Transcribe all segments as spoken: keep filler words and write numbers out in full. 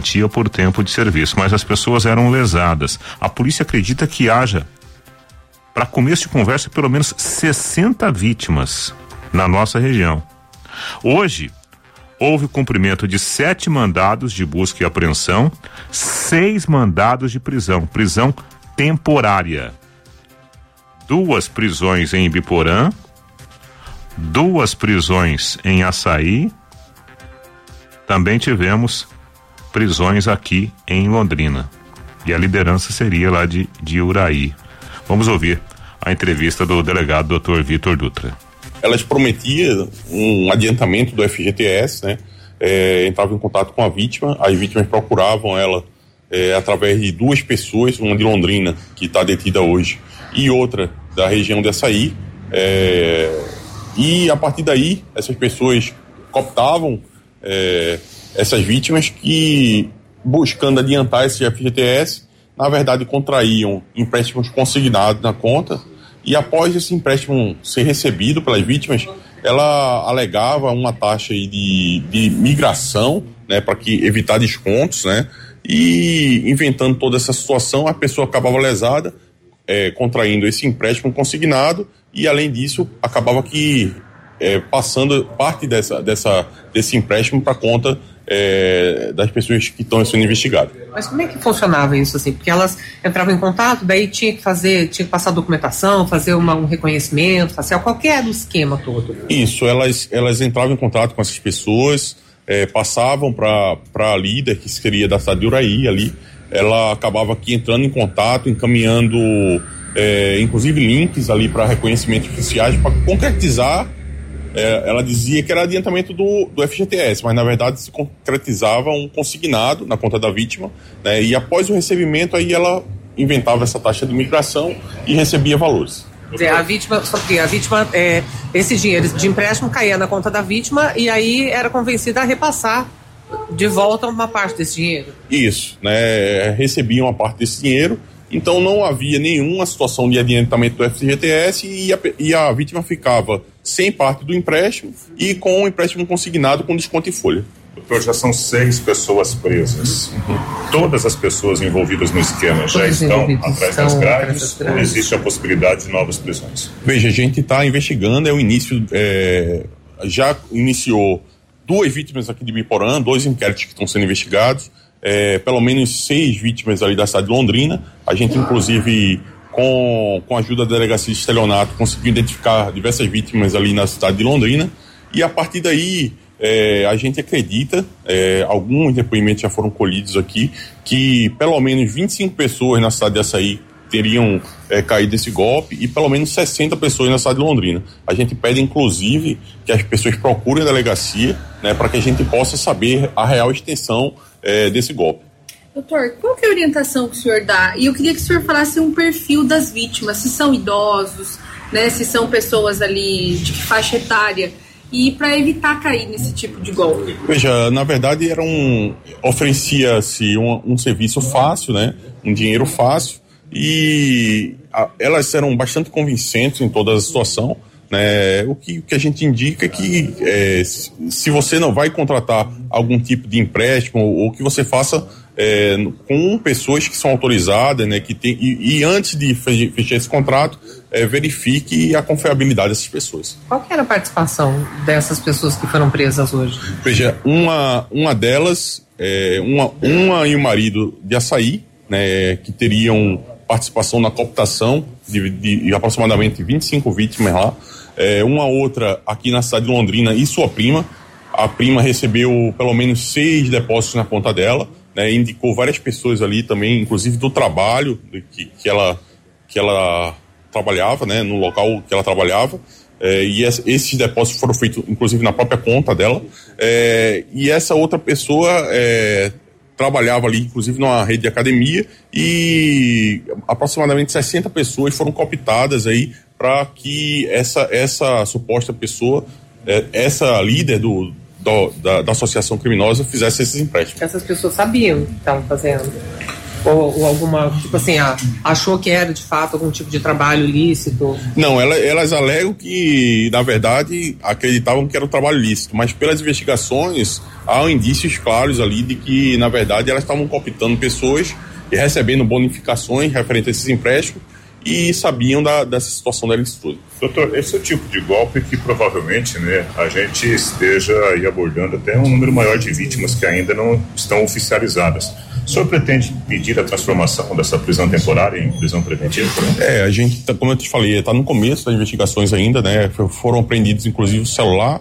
garantia por tempo de serviço, mas as pessoas eram lesadas. A polícia acredita que haja, para começo de conversa, pelo menos sessenta vítimas na nossa região. Hoje, houve cumprimento de sete mandados de busca e apreensão, seis mandados de prisão, prisão temporária. Duas prisões em Ibiporã, duas prisões em Açaí, também tivemos prisões aqui em Londrina. E a liderança seria lá de, de Uraí. Vamos ouvir a entrevista do delegado doutor Vitor Dutra. Elas prometiam um adiantamento do F G T S, né? É, entravam em contato com a vítima, as vítimas procuravam ela é, através de duas pessoas, uma de Londrina, que está detida hoje, e outra da região de Açaí. É, e a partir daí, essas pessoas cooptavam é, essas vítimas que, buscando adiantar esse F G T S, na verdade contraíam empréstimos consignados na conta, e após esse empréstimo ser recebido pelas vítimas, ela alegava uma taxa aí de, de migração, né, para que evitar descontos, né, e inventando toda essa situação, a pessoa acabava lesada, é, contraindo esse empréstimo consignado, e além disso acabava que é, passando parte dessa, dessa, desse empréstimo para conta É, das pessoas que estão sendo investigadas. Mas como é que funcionava isso, assim? Porque elas entravam em contato, daí tinha que fazer, tinha que passar documentação, fazer uma, um reconhecimento facial, qual que era o esquema todo? Isso, elas, elas entravam em contato com essas pessoas, é, passavam para a líder, que seria da cidade de Uraí ali, ela acabava aqui entrando em contato, encaminhando é, inclusive links ali para reconhecimentos oficiais, para concretizar. É, ela dizia que era adiantamento do, do F G T S, mas na verdade se concretizava um consignado na conta da vítima, né, e após o recebimento aí ela inventava essa taxa de migração e recebia valores. A vítima, só que a vítima, é, esse dinheiro de empréstimo caía na conta da vítima e aí era convencida a repassar de volta uma parte desse dinheiro. Isso, né, recebia uma parte desse dinheiro. Então não havia nenhuma situação de adiantamento do F G T S e a, e a vítima ficava sem parte do empréstimo e com o empréstimo consignado com desconto em folha. Doutor, já são seis pessoas presas. Uhum. Todas as pessoas envolvidas no esquema já Todos estão atrás das grades ou existe a possibilidade de novas prisões? Veja, a gente está investigando, é o início, é, já iniciou duas vítimas aqui de Ibiporã, dois inquéritos que estão sendo investigados. É, pelo menos seis vítimas ali da cidade de Londrina. A gente, inclusive, com, com a ajuda da delegacia de estelionato, conseguiu identificar diversas vítimas ali na cidade de Londrina. E a partir daí, é, a gente acredita, é, alguns depoimentos já foram colhidos aqui, que pelo menos vinte e cinco pessoas na cidade de Açaí teriam é, caído nesse golpe e pelo menos sessenta pessoas na cidade de Londrina. A gente pede, inclusive, que as pessoas procurem a delegacia, né, para que a gente possa saber a real extensão É, desse golpe. Doutor, qual que é a orientação que o senhor dá? E eu queria que o senhor falasse um perfil das vítimas, se são idosos, né, se são pessoas ali de que faixa etária, e para evitar cair nesse tipo de golpe. Veja, na verdade era um, oferecia-se um, um serviço fácil, né, um dinheiro fácil, e a, elas eram bastante convincentes em toda a situação. Né, o, que, o que a gente indica é que é, se, se você não vai contratar algum tipo de empréstimo, ou, ou que você faça é, com pessoas que são autorizadas, né, que tem, e, e antes de fechar esse contrato, é, verifique a confiabilidade dessas pessoas. Qual que era a participação dessas pessoas que foram presas hoje? Veja, uma, uma delas, é, uma, uma e o marido de Açaí, né, que teriam participação na cooptação de, de, de aproximadamente vinte e cinco vítimas lá. É, uma outra aqui na cidade de Londrina e sua prima. A prima recebeu pelo menos seis depósitos na conta dela, né, indicou várias pessoas ali também, inclusive do trabalho que, que, ela, que ela trabalhava, né, no local que ela trabalhava. É, e esses depósitos foram feitos inclusive na própria conta dela. É, e essa outra pessoa é, trabalhava ali, inclusive, numa rede de academia, e aproximadamente sessenta pessoas foram cooptadas aí para que essa, essa suposta pessoa, essa líder do, do, da, da associação criminosa, fizesse esses empréstimos. Essas pessoas sabiam o que estavam fazendo? Ou, ou alguma, tipo assim, ah, achou que era de fato algum tipo de trabalho ilícito? Não, ela, elas alegam que, na verdade, acreditavam que era um trabalho ilícito, mas pelas investigações há indícios claros ali de que, na verdade, elas estavam cooptando pessoas e recebendo bonificações referentes a esses empréstimos e sabiam da, dessa situação da ilicitude. Doutor, esse é o tipo de golpe que provavelmente, né, a gente esteja aí abordando até um número maior de vítimas que ainda não estão oficializadas. O senhor pretende pedir a transformação dessa prisão temporária em prisão preventiva? É, a gente, tá, como eu te falei, está no começo das investigações ainda, né? Foram apreendidos, inclusive, o celular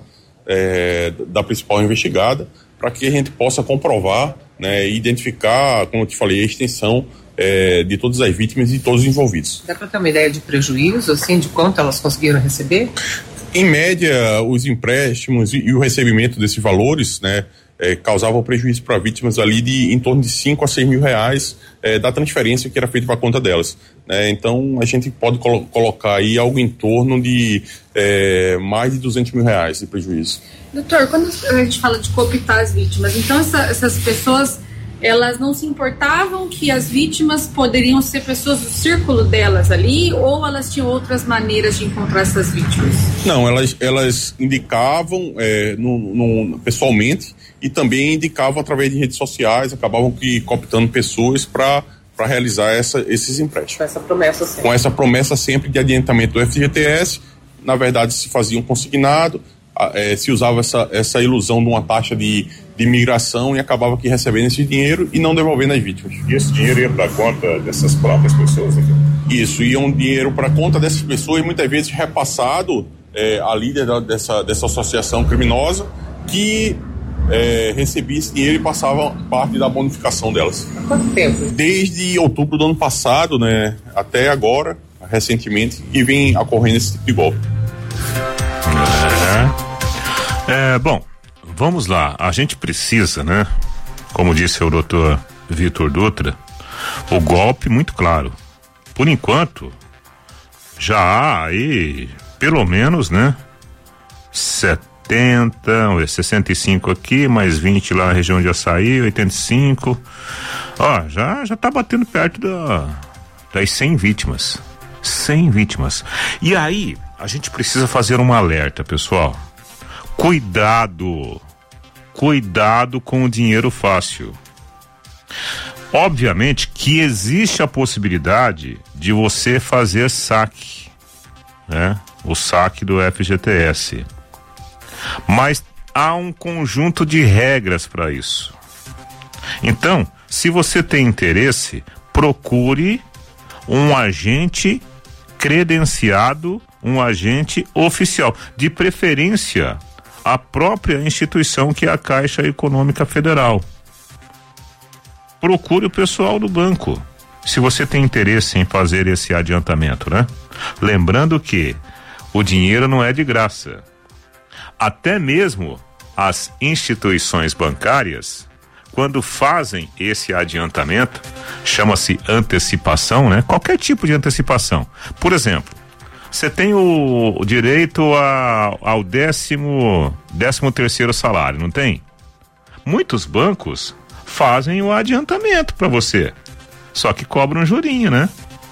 é, da principal investigada, para que a gente possa comprovar, né, e identificar, como eu te falei, a extensão É, de todas as vítimas e de todos os envolvidos. Dá para ter uma ideia de prejuízo, assim, de quanto elas conseguiram receber? Em média, os empréstimos e, e o recebimento desses valores, né, é, causavam prejuízo para vítimas ali de em torno de cinco a seis mil reais é, da transferência que era feita para a conta delas. Né? Então, a gente pode colo- colocar aí algo em torno de é, mais de duzentos mil reais de prejuízo. Doutor, quando a gente fala de cooptar as vítimas, então essa, essas pessoas, elas não se importavam que as vítimas poderiam ser pessoas do círculo delas ali, ou elas tinham outras maneiras de encontrar essas vítimas? Não, elas, elas indicavam é, no, no, pessoalmente e também indicavam através de redes sociais, acabavam que cooptando pessoas para para realizar essa, esses empréstimos. Com essa promessa sempre. Com essa promessa sempre de adiantamento do F G T S, na verdade se fazia um consignado, é, se usava essa, essa ilusão de uma taxa de de imigração e acabava aqui recebendo esse dinheiro e não devolvendo às vítimas. E esse dinheiro ia para conta dessas próprias pessoas? Né? Isso, ia um dinheiro para conta dessas pessoas e muitas vezes repassado é, à líder da, dessa, dessa associação criminosa que é, recebia esse dinheiro e passava parte da bonificação delas. Há quanto tempo? Desde outubro do ano passado, né, até agora, recentemente, e vem ocorrendo esse tipo de golpe. É, é bom, vamos lá, a gente precisa, né? Como disse o doutor Vitor Dutra, o golpe muito claro. Por enquanto, já há aí, pelo menos, né? setenta, sessenta e cinco aqui, mais vinte lá na região de Açaí, oitenta e cinco. Ó, já, já tá batendo perto da, das cem vítimas. cem vítimas. E aí, a gente precisa fazer um alerta, pessoal. Cuidado, cuidado com o dinheiro fácil. Obviamente que existe a possibilidade de você fazer saque, né? O saque do F G T S. Mas há um conjunto de regras para isso. Então, se você tem interesse, procure um agente credenciado, um agente oficial, de preferência a própria instituição que é a Caixa Econômica Federal. Procure o pessoal do banco, se você tem interesse em fazer esse adiantamento, né? Lembrando que o dinheiro não é de graça. Até mesmo as instituições bancárias, quando fazem esse adiantamento, chama-se antecipação, né? Qualquer tipo de antecipação. Por exemplo, você tem o, o direito a, ao décimo, décimo terceiro salário, não tem? Muitos bancos fazem o adiantamento para você, só que cobram um jurinho, né?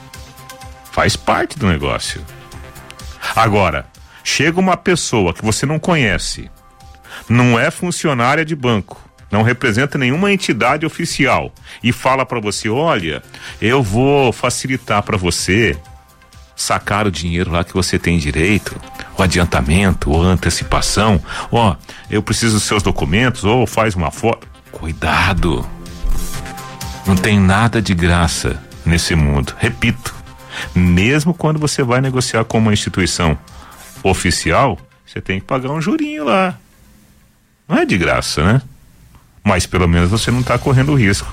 Faz parte do negócio. Agora, chega uma pessoa que você não conhece, não é funcionária de banco, não representa nenhuma entidade oficial e fala para você, olha, eu vou facilitar para você sacar o dinheiro lá que você tem direito, o adiantamento, ou antecipação, ó, eu preciso dos seus documentos, ou faz uma foto. Cuidado, não tem nada de graça nesse mundo. Repito, mesmo quando você vai negociar com uma instituição oficial, você tem que pagar um jurinho lá. Não é de graça, né? Mas pelo menos você não está correndo o risco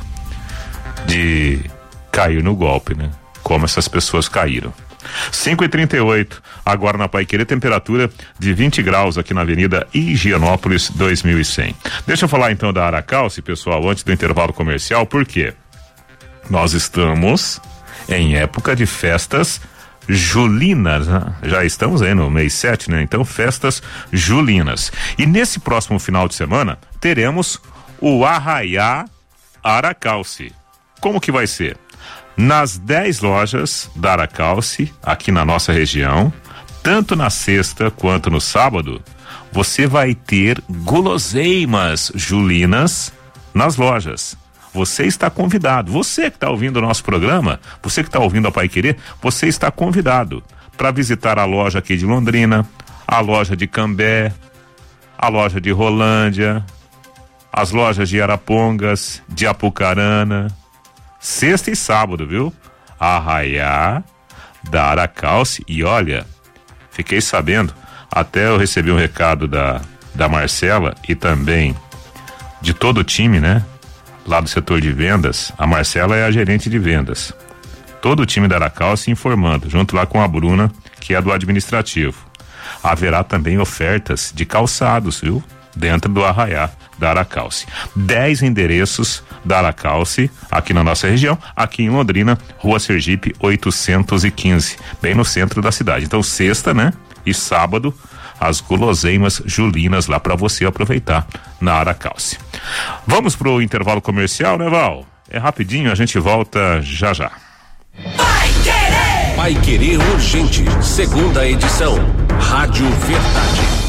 de cair no golpe, né? Como essas pessoas caíram. cinco e trinta e oito, agora na Paiquerê, temperatura de vinte graus aqui na Avenida Higienópolis dois mil e cem. Deixa eu falar então da Aracalce, pessoal, antes do intervalo comercial, porque nós estamos em época de festas julinas, né? Já estamos aí no mês sete, né? Então, festas julinas. E nesse próximo final de semana, teremos o Arraiá Aracalce. Como que vai ser? Nas dez lojas da Aracalce, aqui na nossa região, tanto na sexta quanto no sábado, você vai ter guloseimas julinas nas lojas. Você está convidado. Você que está ouvindo o nosso programa, você que está ouvindo a Paiquerê, você está convidado para visitar a loja aqui de Londrina, a loja de Cambé, a loja de Rolândia, as lojas de Arapongas, de Apucarana, sexta e sábado, viu? Arraiá da Aracalce. E olha, fiquei sabendo, até eu recebi um recado da, da Marcela e também de todo o time, né? Lá do setor de vendas. A Marcela é a gerente de vendas. Todo o time da Aracalce informando, junto lá com a Bruna, que é do administrativo. Haverá também ofertas de calçados, viu? Dentro do Arraiá da Aracalce. Dez endereços da Aracalce, aqui na nossa região, aqui em Londrina, Rua Sergipe oitocentos e quinze, bem no centro da cidade. Então, sexta, né? E sábado, as guloseimas julinas lá para você aproveitar na Aracalce. Vamos pro intervalo comercial, né, Val? É rapidinho, a gente volta já já. Vai Querer! Vai Querer Urgente, segunda edição. Rádio Verdade.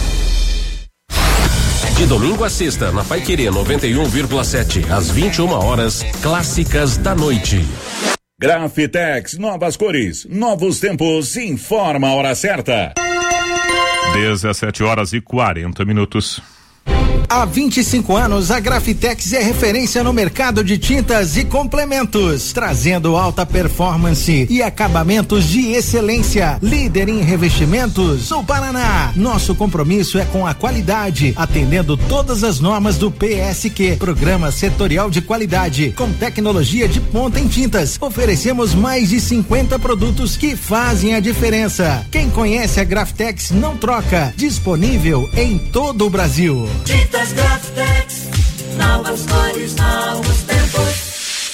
De domingo a sexta, na Vai Querer noventa e um vírgula sete, às vinte e uma horas, clássicas da noite. Grafitex, novas cores, novos tempos, informa a hora certa. dezessete horas e quarenta minutos. Há vinte e cinco anos, a Grafitex é referência no mercado de tintas e complementos, trazendo alta performance e acabamentos de excelência. Líder em revestimentos no Paraná. Nosso compromisso é com a qualidade, atendendo todas as normas do P S Q, Programa Setorial de Qualidade, com tecnologia de ponta em tintas. Oferecemos mais de cinquenta produtos que fazem a diferença. Quem conhece a Grafitex não troca. Disponível em todo o Brasil. Tintas Grafitex, novas cores, novos tempos.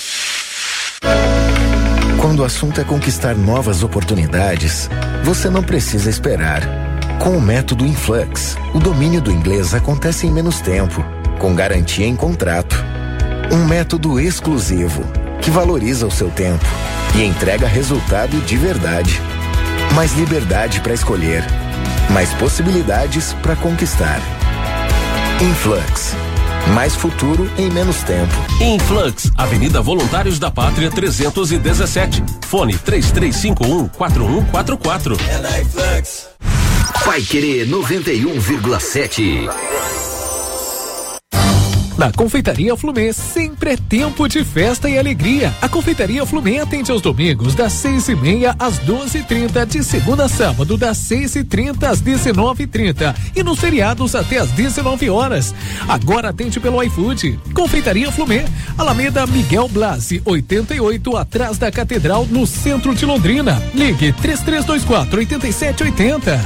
Quando o assunto é conquistar novas oportunidades, você não precisa esperar. Com o método Influx, o domínio do inglês acontece em menos tempo, com garantia em contrato. Um método exclusivo, que valoriza o seu tempo e entrega resultado de verdade. Mais liberdade para escolher, mais possibilidades para conquistar. Influx. Mais futuro em menos tempo. Influx, Avenida Voluntários da Pátria trezentos e dezessete. Fone três três cinco um, quatro um quatro quatro. É na Influx. Vai Querer noventa e um vírgula sete. Na Confeitaria Flumê, sempre é tempo de festa e alegria. A Confeitaria Flumê atende aos domingos das seis e meia às doze e trinta, de segunda a sábado das seis e trinta às dezenove e trinta e nos feriados até às dezenove horas. Agora atende pelo iFood. Confeitaria Flumê, Alameda Miguel Blasi, oitenta e oito, atrás da Catedral, no centro de Londrina. Ligue três três dois quatro, oito sete oito zero.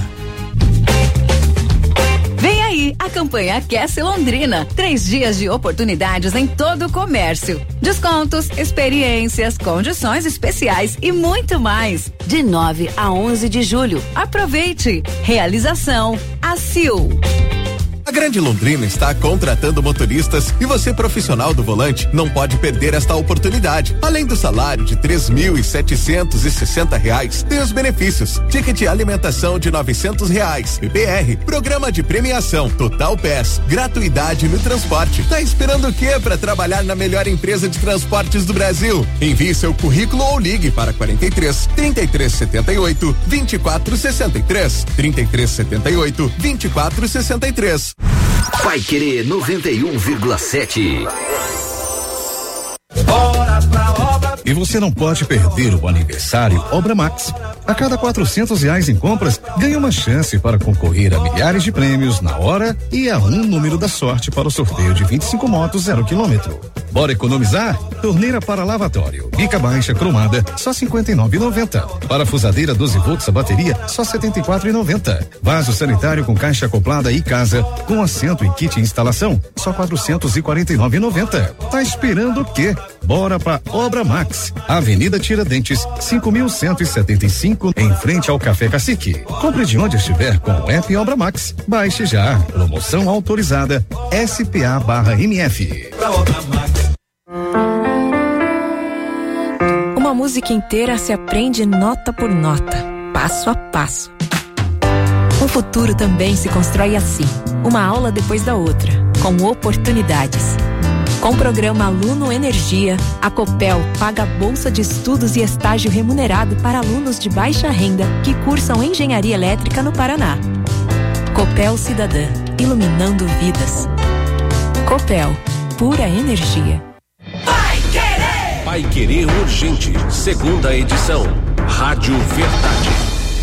Vem aí a campanha Aquece Londrina. Três dias de oportunidades em todo o comércio. Descontos, experiências, condições especiais e muito mais. De nove a onze de julho. Aproveite. Realização A C I L. A Grande Londrina está contratando motoristas e você, profissional do volante, não pode perder esta oportunidade. Além do salário de três mil e setecentos e sessenta reais, tem os benefícios: ticket alimentação de novecentos reais, P P R, programa de premiação, Total Pass, gratuidade no transporte. Tá esperando o quê para trabalhar na melhor empresa de transportes do Brasil? Envie seu currículo ou ligue para quarenta e três, trinta e três setenta e oito, vinte e quatro sessenta e três, trinta e três setenta e oito, vinte e quatro sessenta e três. Vai Querer noventa e um vírgula sete. Bora pra obra. E você não pode perder o aniversário Obra Max. A cada quatrocentos reais em compras, ganha uma chance para concorrer a milhares de prêmios na hora e a um número da sorte para o sorteio de vinte e cinco motos zero quilômetro. Bora economizar? Torneira para lavatório, bica baixa cromada, só cinquenta e nove reais e noventa centavos. Parafusadeira doze volts a bateria, só setenta e quatro reais e noventa centavos. Vaso sanitário com caixa acoplada e casa, com assento e kit instalação, só quatrocentos e quarenta e nove reais e noventa centavos. Tá esperando o quê? Bora pra Obra Max. Avenida Tiradentes, cinco mil cento e setenta e cinco, em frente ao Café Cacique. Compre de onde estiver com o app Obra Max. Baixe já. Promoção autorizada S P A barra M F. Uma música inteira se aprende nota por nota, passo a passo. O futuro também se constrói assim, uma aula depois da outra, com oportunidades. Com o programa Aluno Energia, a Copel paga bolsa de estudos e estágio remunerado para alunos de baixa renda que cursam engenharia elétrica no Paraná. Copel Cidadã, iluminando vidas. Copel, pura energia. Pai Querer Urgente, segunda edição. Rádio Verdade.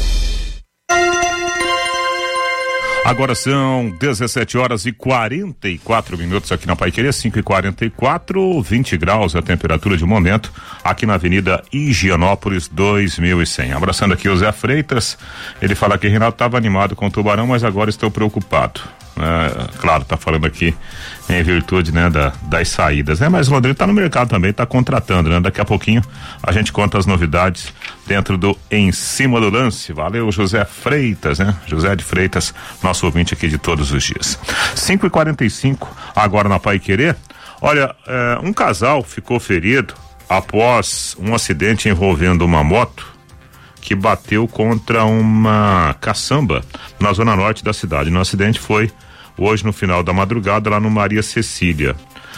Agora são dezessete horas e quarenta e quatro minutos aqui na Pai Querer, cinco e quarenta e quatro, vinte graus a temperatura de momento, aqui na Avenida Higienópolis dois mil e cem. Abraçando aqui o Zé Freitas, ele fala que Renato estava animado com o Tubarão, mas agora estou preocupado. É, claro, tá falando aqui em virtude, né, da, das saídas, né? Mas o Londrina tá no mercado também, tá contratando, né? Daqui a pouquinho a gente conta as novidades dentro do Em Cima do Lance. Valeu, José Freitas, né? José de Freitas, nosso ouvinte aqui de todos os dias. cinco e quarenta e cinco, agora na Pai Querer. Olha, é, um casal ficou ferido após um acidente envolvendo uma moto que bateu contra uma caçamba na zona norte da cidade. No acidente foi hoje no final da madrugada lá no Maria Cecília.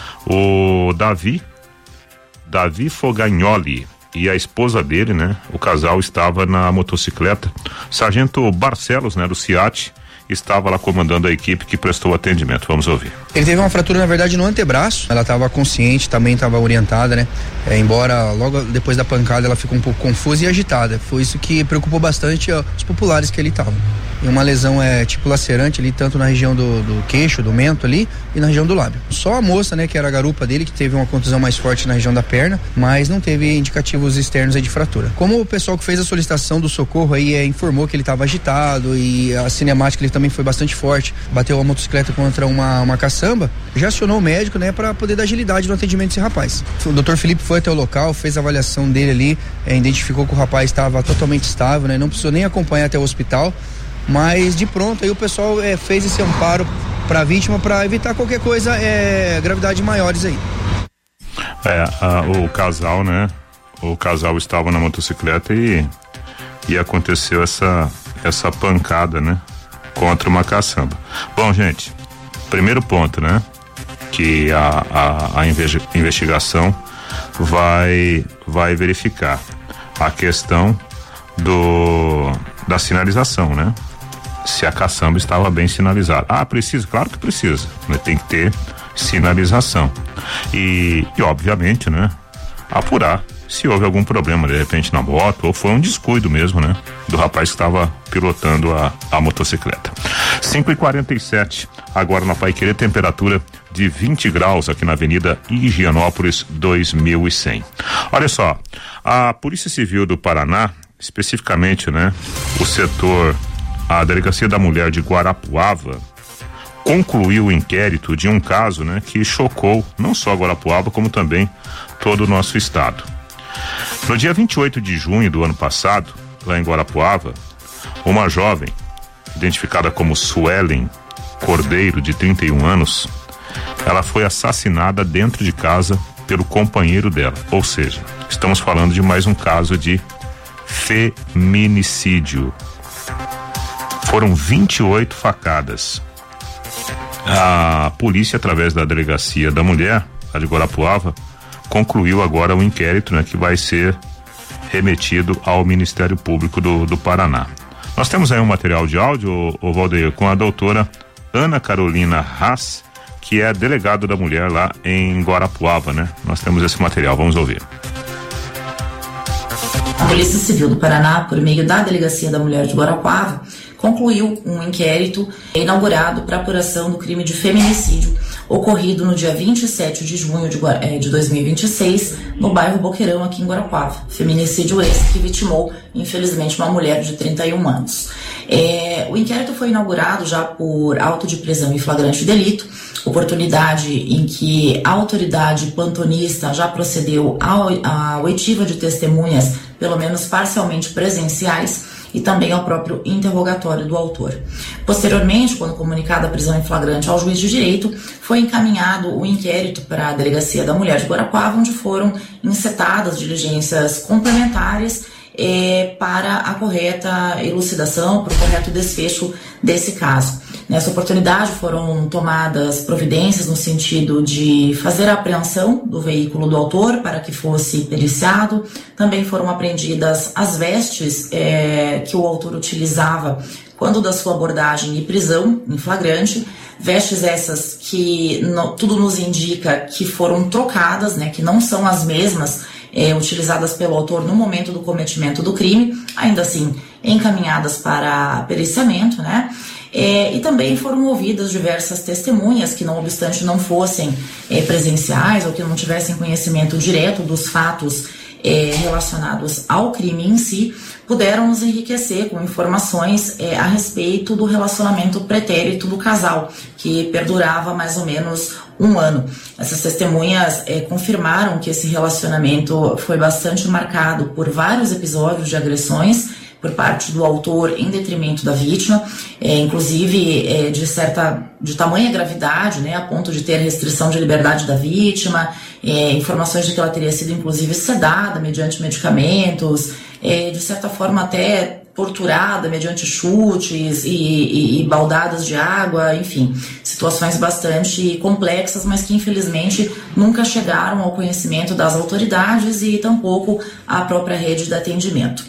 O Davi, Davi Fogagnoli e a esposa dele, né? O casal estava na motocicleta. Sargento Barcelos, né? Do SIAT, estava lá comandando a equipe que prestou atendimento. Vamos ouvir. Ele teve uma fratura, na verdade, no antebraço. Ela estava consciente, também estava orientada, né? É, embora logo depois da pancada ela ficou um pouco confusa e agitada. Foi isso que preocupou bastante ó, os populares que ali estavam. E uma lesão é tipo lacerante ali, tanto na região do, do queixo, do mento ali, e na região do lábio. Só a moça, né, que era a garupa dele, que teve uma contusão mais forte na região da perna, mas não teve indicativos externos aí de fratura. Como o pessoal que fez a solicitação do socorro aí é, informou que ele estava agitado e a cinemática ele também foi bastante forte, bateu a motocicleta contra uma, uma caçamba, já acionou o médico, né, para poder dar agilidade no atendimento desse rapaz. O doutor Felipe foi até o local, fez a avaliação dele ali, é, identificou que o rapaz estava totalmente estável, né, não precisou nem acompanhar até o hospital. Mas de pronto aí o pessoal é, fez esse amparo para a vítima para evitar qualquer coisa, é, gravidade maiores aí. É, a, o casal, né? O casal estava na motocicleta e, e aconteceu essa, essa pancada, né? Contra uma caçamba. Bom, gente, primeiro ponto, né? Que a, a, a investigação vai, vai verificar a questão do, da sinalização, né? Se a caçamba estava bem sinalizada. Ah, precisa? Claro que precisa, né? Tem que ter sinalização e, e obviamente, né, apurar se houve algum problema de repente na moto ou foi um descuido mesmo, né, do rapaz que estava pilotando a, a motocicleta. cinco e quarenta e sete, agora na Pai Querer, temperatura de vinte graus aqui na Avenida Higienópolis dois mil e cem. Olha só, a Polícia Civil do Paraná, especificamente, né, o setor, a Delegacia da Mulher de Guarapuava, concluiu o inquérito de um caso, né, que chocou não só Guarapuava, como também todo o nosso estado. No dia vinte e oito de junho do ano passado, lá em Guarapuava, uma jovem, identificada como Suelen Cordeiro, de trinta e um anos, ela foi assassinada dentro de casa pelo companheiro dela. Ou seja, estamos falando de mais um caso de feminicídio. Foram vinte e oito facadas. A polícia, através da Delegacia da Mulher, a de Guarapuava, concluiu agora o inquérito, né, que vai ser remetido ao Ministério Público do, do Paraná. Nós temos aí um material de áudio, ô, ô Valdeir, com a doutora Ana Carolina Haas, que é delegada da mulher lá em Guarapuava, né? Nós temos esse material, vamos ouvir. A Polícia Civil do Paraná, por meio da Delegacia da Mulher de Guarapuava, concluiu um inquérito inaugurado para apuração do crime de feminicídio ocorrido no dia vinte e sete de junho de, de dois mil e vinte e seis, no bairro Boqueirão, aqui em Guarapuava. Feminicídio esse que vitimou, infelizmente, uma mulher de trinta e um anos. É, o inquérito foi inaugurado já por auto de prisão em flagrante delito, oportunidade em que a autoridade plantonista já procedeu à oitiva de testemunhas, pelo menos parcialmente presenciais, e também ao próprio interrogatório do autor. Posteriormente, quando comunicada a prisão em flagrante ao juiz de direito, foi encaminhado o inquérito para a Delegacia da Mulher de Guarapuava, onde foram encetadas diligências complementares É, para a correta elucidação, para o correto desfecho desse caso. Nessa oportunidade foram tomadas providências no sentido de fazer a apreensão do veículo do autor para que fosse periciado. Também foram apreendidas as vestes é, que o autor utilizava quando da sua abordagem e prisão em flagrante. Vestes essas que no, tudo nos indica que foram trocadas, né, que não são as mesmas É, utilizadas pelo autor no momento do cometimento do crime, ainda assim encaminhadas para periciamento, né? É, e também foram ouvidas diversas testemunhas que, não obstante não fossem é, presenciais ou que não tivessem conhecimento direto dos fatos é, relacionados ao crime em si, puderam nos enriquecer com informações é, a respeito do relacionamento pretérito do casal, que perdurava mais ou menos um ano. Essas testemunhas é, confirmaram que esse relacionamento foi bastante marcado por vários episódios de agressões por parte do autor em detrimento da vítima, é, inclusive é, de certa, de tamanha gravidade, né, a ponto de ter restrição de liberdade da vítima, é, informações de que ela teria sido inclusive sedada mediante medicamentos, é, de certa forma até torturada mediante chutes e, e, e baldadas de água, enfim, situações bastante complexas, mas que infelizmente nunca chegaram ao conhecimento das autoridades e tampouco à própria rede de atendimento.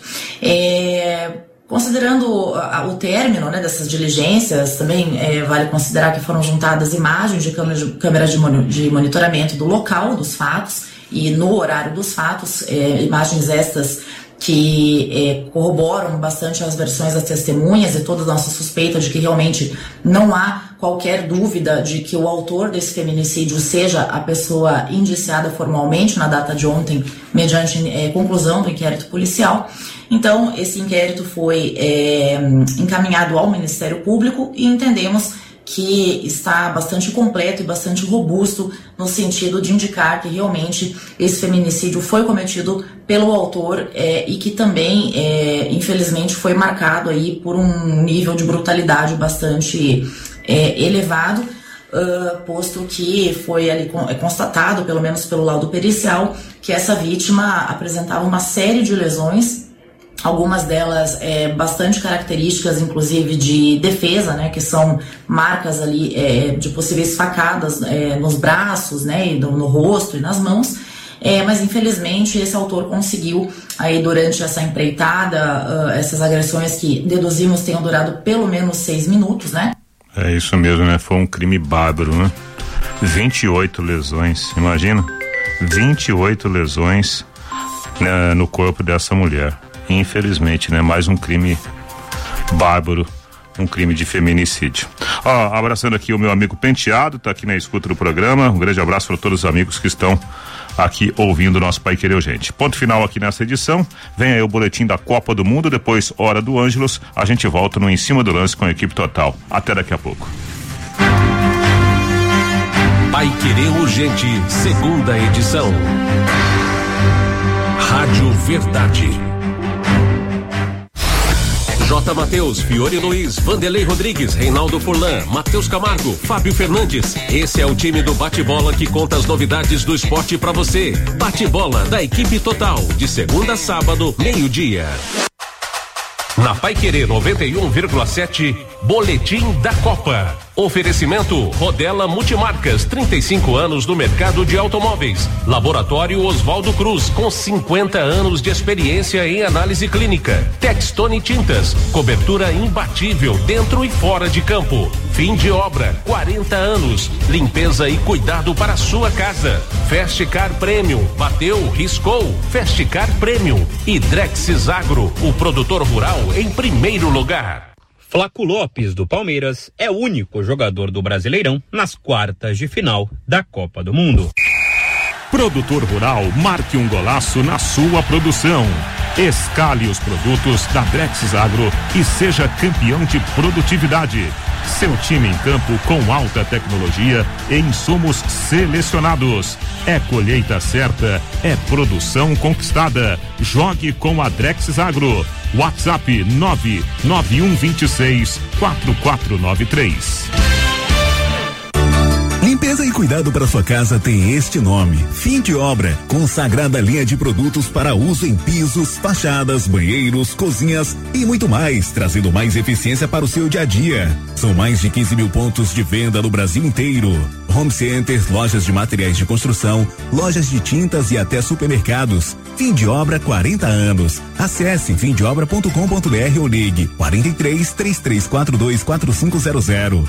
É, considerando o término, né, dessas diligências, também é, vale considerar que foram juntadas imagens de câmeras de, câmeras de, mon, de monitoramento do local dos fatos e no horário dos fatos, é, imagens estas que é, corroboram bastante as versões das testemunhas e toda a nossa suspeita de que realmente não há qualquer dúvida de que o autor desse feminicídio seja a pessoa indiciada formalmente na data de ontem, mediante é, conclusão do inquérito policial. Então, esse inquérito foi é, encaminhado ao Ministério Público e entendemos que está bastante completo e bastante robusto no sentido de indicar que realmente esse feminicídio foi cometido pelo autor é, e que também, é, infelizmente, foi marcado aí por um nível de brutalidade bastante é, elevado, uh, posto que foi ali constatado, pelo menos pelo laudo pericial, que essa vítima apresentava uma série de lesões, algumas delas é, bastante características, inclusive de defesa, né, que são marcas ali é, de possíveis facadas é, nos braços, né, e no, no rosto e nas mãos, é, mas infelizmente esse autor conseguiu aí durante essa empreitada, uh, essas agressões que deduzimos tenham durado pelo menos seis minutos, né? É isso mesmo, né? Foi um crime bárbaro, né? vinte e oito lesões, imagina? vinte e oito lesões, né, no corpo dessa mulher. Infelizmente, né? Mais um crime bárbaro, um crime de feminicídio. Ó, abraçando aqui o meu amigo Penteado, tá aqui na escuta do programa. Um grande abraço para todos os amigos que estão aqui ouvindo o nosso Pai Querer Urgente. Ponto final aqui nessa edição. Vem aí o boletim da Copa do Mundo, depois Hora do Ângelos. A gente volta no Em Cima do Lance com a equipe total. Até daqui a pouco. Pai Querer Urgente, segunda edição. Rádio Verdade. J. Mateus, Fiore Luiz, Vanderlei Rodrigues, Reinaldo Furlan, Matheus Camargo, Fábio Fernandes. Esse é o time do Bate-Bola que conta as novidades do esporte pra você. Bate-Bola da equipe total, de segunda a sábado, meio-dia. Na Pai Querer noventa e um vírgula sete, Boletim da Copa. Oferecimento Rodela Multimarcas, trinta e cinco anos no mercado de automóveis. Laboratório Oswaldo Cruz, com cinquenta anos de experiência em análise clínica. Textone Tintas, cobertura imbatível dentro e fora de campo. Fim de obra, quarenta anos. Limpeza e cuidado para a sua casa. Festicar Premium, bateu, riscou. Festicar Premium. E Drexis Agro, o produtor rural em primeiro lugar. Flaco Lopes, do Palmeiras, é o único jogador do Brasileirão nas quartas de final da Copa do Mundo. Produtor rural, marque um golaço na sua produção. Escale os produtos da Drexis Agro e seja campeão de produtividade. Seu time em campo com alta tecnologia e insumos selecionados. É colheita certa, é produção conquistada. Jogue com a Drexis Agro. WhatsApp nove nove um dois seis quatro quatro nove três. Limpeza e cuidado para sua casa tem este nome: Fim de Obra, consagrada linha de produtos para uso em pisos, fachadas, banheiros, cozinhas e muito mais, trazendo mais eficiência para o seu dia a dia. São mais de quinze mil pontos de venda no Brasil inteiro. Home centers, lojas de materiais de construção, lojas de tintas e até supermercados. Fim de Obra, quarenta anos. Acesse fim de obra ponto com ponto br ou ligue quarenta e três, três três quatro dois, quatro cinco zero zero.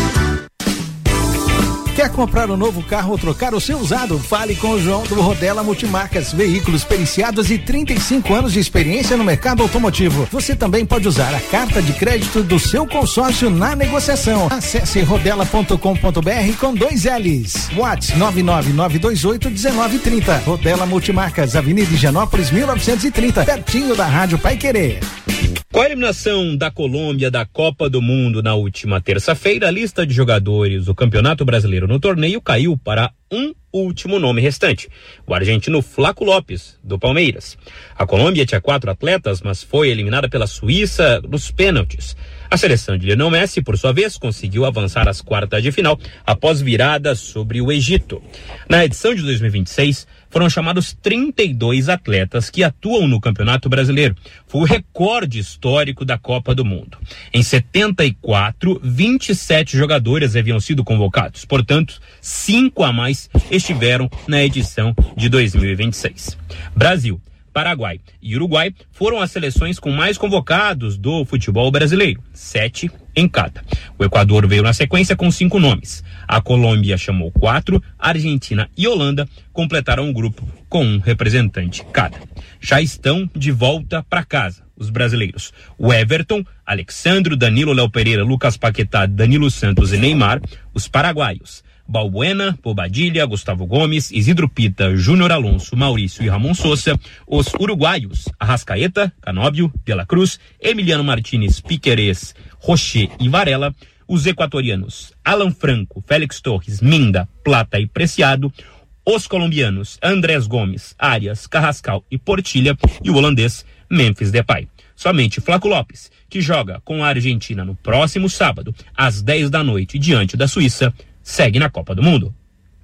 Quer comprar um novo carro ou trocar o seu usado? Fale com o João do Rodela Multimarcas. Veículos periciados e trinta e cinco anos de experiência no mercado automotivo. Você também pode usar a carta de crédito do seu consórcio na negociação. Acesse rodela ponto com ponto br com dois L's. WhatsApp nove nove nove dois oito um nove três zero. Rodela Multimarcas, Avenida Higienópolis mil novecentos e trinta, pertinho da Rádio Pai Querer. Com a eliminação da Colômbia da Copa do Mundo na última terça-feira, a lista de jogadores do Campeonato Brasileiro no torneio caiu para um último nome restante: o argentino Flaco Lopes, do Palmeiras. A Colômbia tinha quatro atletas, mas foi eliminada pela Suíça nos pênaltis. A seleção de Lionel Messi, por sua vez, conseguiu avançar às quartas de final após virada sobre o Egito. Na edição de dois mil e vinte e seis, foram chamados trinta e dois atletas que atuam no Campeonato Brasileiro. Foi o recorde histórico da Copa do Mundo. Em setenta e quatro, vinte e sete jogadores haviam sido convocados. Portanto, cinco a mais estiveram na edição de dois mil e vinte e seis. Brasil, Paraguai e Uruguai foram as seleções com mais convocados do futebol brasileiro, sete em cada. O Equador veio na sequência com cinco nomes. A Colômbia chamou quatro, a Argentina e Holanda completaram o grupo com um representante cada. Já estão de volta para casa os brasileiros: o Everton, Alexandro, Danilo, Léo Pereira, Lucas Paquetá, Danilo Santos e Neymar. Os paraguaios: Balbuena, Bobadilha, Gustavo Gomes, Isidro Pita, Júnior Alonso, Maurício e Ramon Sousa. Os uruguaios: Arrascaeta, Canóbio, De La Cruz, Emiliano Martínez, Piquerez, Rocher e Varela. Os equatorianos: Alan Franco, Félix Torres, Minda, Plata e Preciado. Os colombianos: Andrés Gomes, Arias, Carrascal e Portilha. E o holandês: Memphis Depay. Somente Flaco Lopes, que joga com a Argentina no próximo sábado, às dez da noite, diante da Suíça, segue na Copa do Mundo.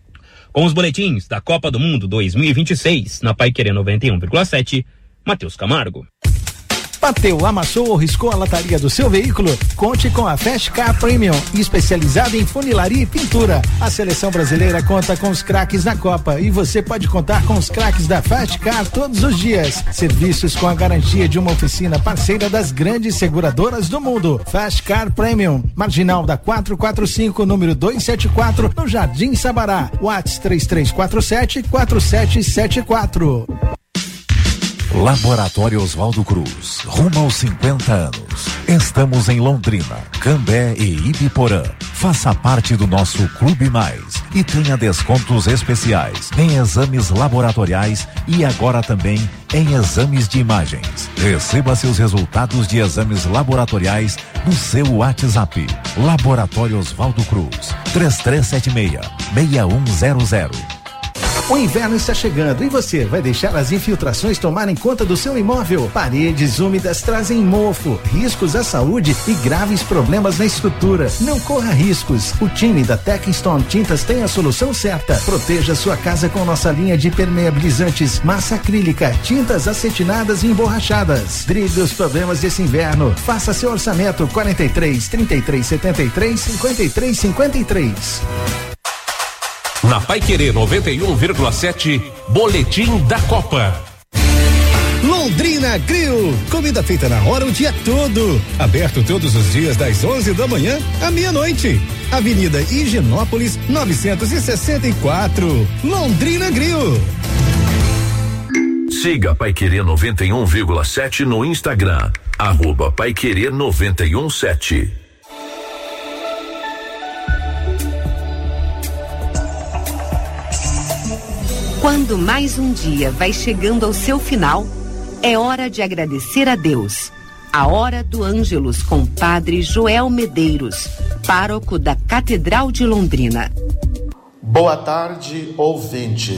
Com os boletins da Copa do Mundo dois mil e vinte e seis, na Pai Querer noventa e um vírgula sete, Matheus Camargo. Bateu, amassou ou riscou a lataria do seu veículo? Conte com a Fast Car Premium, especializada em funilaria e pintura. A seleção brasileira conta com os craques na Copa e você pode contar com os craques da Fast Car todos os dias. Serviços com a garantia de uma oficina parceira das grandes seguradoras do mundo. Fast Car Premium, Marginal da quatrocentos e quarenta e cinco, número duzentos e setenta e quatro, no Jardim Sabará. WhatsApp três três quatro sete, quatro sete sete quatro. Laboratório Oswaldo Cruz, rumo aos cinquenta anos. Estamos em Londrina, Cambé e Ibiporã. Faça parte do nosso Clube Mais e tenha descontos especiais em exames laboratoriais e agora também em exames de imagens. Receba seus resultados de exames laboratoriais no seu WhatsApp. Laboratório Oswaldo Cruz, três três sete seis, seis um zero zero. O inverno está chegando e você vai deixar as infiltrações tomarem conta do seu imóvel? Paredes úmidas trazem mofo, riscos à saúde e graves problemas na estrutura. Não corra riscos. O time da Techstone Tintas tem a solução certa. Proteja sua casa com nossa linha de permeabilizantes, massa acrílica, tintas acetinadas e emborrachadas. Drible os problemas desse inverno. Faça seu orçamento quarenta e três, trinta e três, setenta e três, cinquenta e três, cinquenta e três. Na Pai Querer noventa e um vírgula sete, Boletim da Copa. Londrina Grill, comida feita na hora o dia todo. Aberto todos os dias das onze da manhã à meia-noite. Avenida Higienópolis novecentos e sessenta e quatro. Londrina Grill. Siga Pai Querer noventa e um vírgula sete no Instagram. Arroba Pai Querer noventa e um sete. Quando mais um dia vai chegando ao seu final, é hora de agradecer a Deus. A Hora do Ângelus com Padre Joel Medeiros, pároco da Catedral de Londrina. Boa tarde,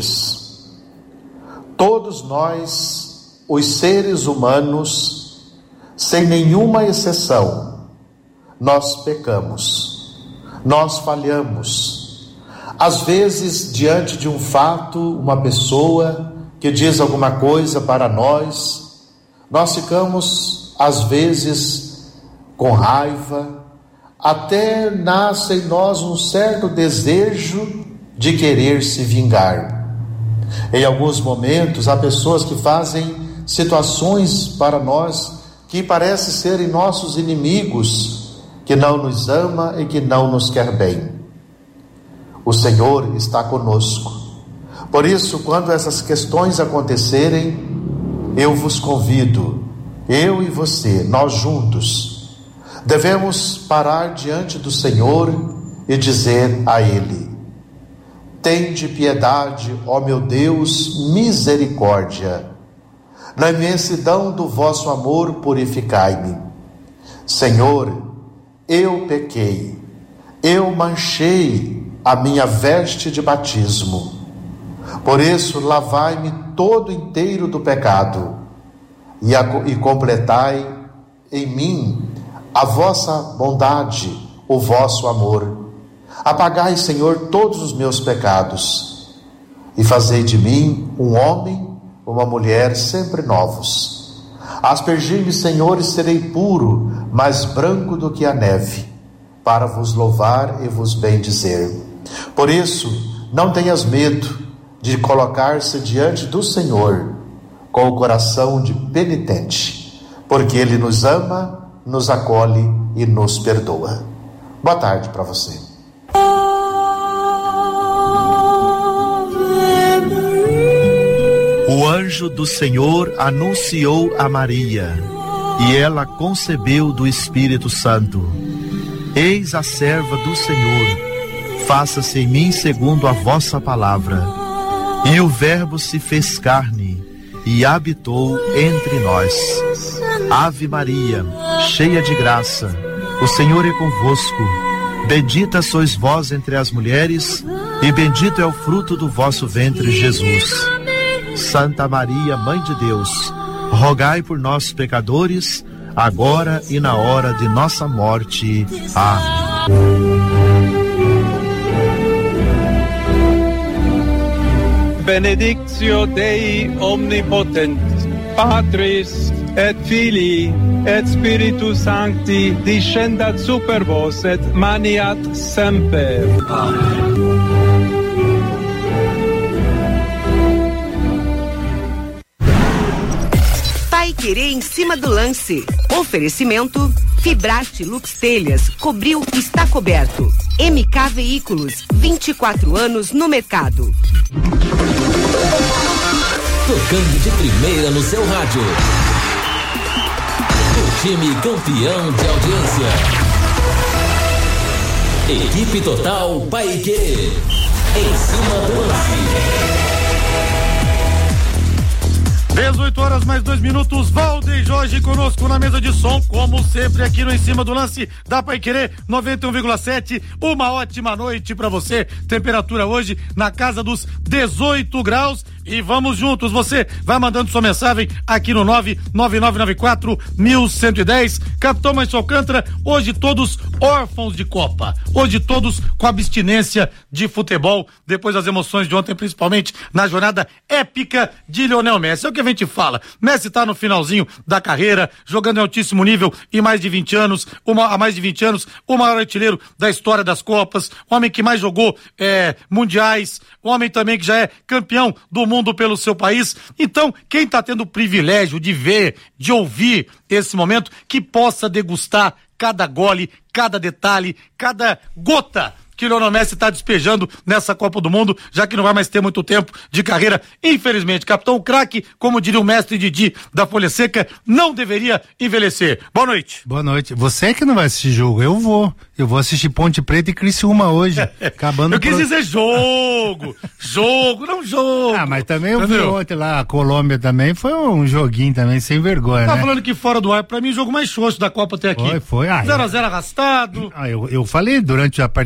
ouvintes. Todos nós, os seres humanos, sem nenhuma exceção, nós pecamos, nós falhamos. Às vezes, diante de um fato, uma pessoa que diz alguma coisa para nós, nós ficamos, às vezes, com raiva, até nasce em nós um certo desejo de querer se vingar. Em alguns momentos, há pessoas que fazem situações para nós que parecem serem nossos inimigos, que não nos ama e que não nos quer bem. O Senhor está conosco. Por isso, quando essas questões acontecerem, eu vos convido, eu e você, nós juntos, devemos parar diante do Senhor e dizer a Ele: tende piedade, ó meu Deus, misericórdia. Na imensidão do vosso amor, purificai-me. Senhor, eu pequei, eu manchei a minha veste de batismo. Por isso, lavai-me todo inteiro do pecado e, a, e completai em mim a vossa bondade, o vosso amor. Apagai, Senhor, todos os meus pecados e fazei de mim um homem, uma mulher sempre novos. Aspergi-me, Senhor, e serei puro, mais branco do que a neve, para vos louvar e vos bendizer. Por isso, não tenhas medo de colocar-se diante do Senhor com o coração de penitente, porque Ele nos ama, nos acolhe e nos perdoa. Boa tarde para você. O anjo do Senhor anunciou a Maria, e ela concebeu do Espírito Santo. Eis a serva do Senhor, faça-se em mim segundo a vossa palavra. E o Verbo se fez carne e habitou entre nós. Ave Maria, cheia de graça, o Senhor é convosco. Bendita sois vós entre as mulheres, e bendito é o fruto do vosso ventre, Jesus. Santa Maria, Mãe de Deus, rogai por nós, pecadores, agora e na hora de nossa morte. Amém. Benedictio Dei omnipotentis, Patris et Filii et Spiritus Sancti, descendat super vos et maniat semper. Amen. Paiquerê em cima do lance. Oferecimento: Fibrate Lux Telhas, cobriu, está coberto. M K Veículos, vinte e quatro anos no mercado. Tocando de primeira no seu rádio. O time campeão de audiência. Equipe Total Paiquerê. Em cima do lance. dezoito horas mais dois minutos, Valdeir Jorge conosco na mesa de som, como sempre aqui no Em Cima do Lance da Paiquerê noventa e um vírgula sete. Uma ótima noite pra você. Temperatura hoje na casa dos dezoito graus. E vamos juntos, você vai mandando sua mensagem aqui no nove nove nove nove quatro um um um zero. Capitão Márcio Alcântara, hoje todos órfãos de Copa, hoje todos com abstinência de futebol, depois das emoções de ontem, principalmente na jornada épica de Lionel Messi. É o que a gente fala, Messi tá no finalzinho da carreira, jogando em altíssimo nível e mais de vinte anos, uma, há mais de vinte anos, o maior artilheiro da história das Copas, o homem que mais jogou é, mundiais, o homem também que já é campeão do mundo pelo seu país. Então, quem está tendo o privilégio de ver, de ouvir esse momento, que possa degustar cada gole, cada detalhe, cada gota que o Lionel Messi está despejando nessa Copa do Mundo, já que não vai mais ter muito tempo de carreira, infelizmente. Capitão, o craque, como diria o mestre Didi da Folha Seca, não deveria envelhecer. Boa noite. Boa noite. Você é que não vai assistir jogo, eu vou. Eu vou assistir Ponte Preta e Criciúma hoje, acabando... Eu quis pro... dizer jogo, jogo, não jogo. Ah, mas também eu vi ontem lá, a Colômbia também, foi um joguinho também, sem vergonha, tá, né? falando que fora do ar, pra mim, o jogo mais xoxo da Copa até aqui. Foi, foi. Ah, zero a zero arrastado. Ah, eu, eu falei durante a partida que eu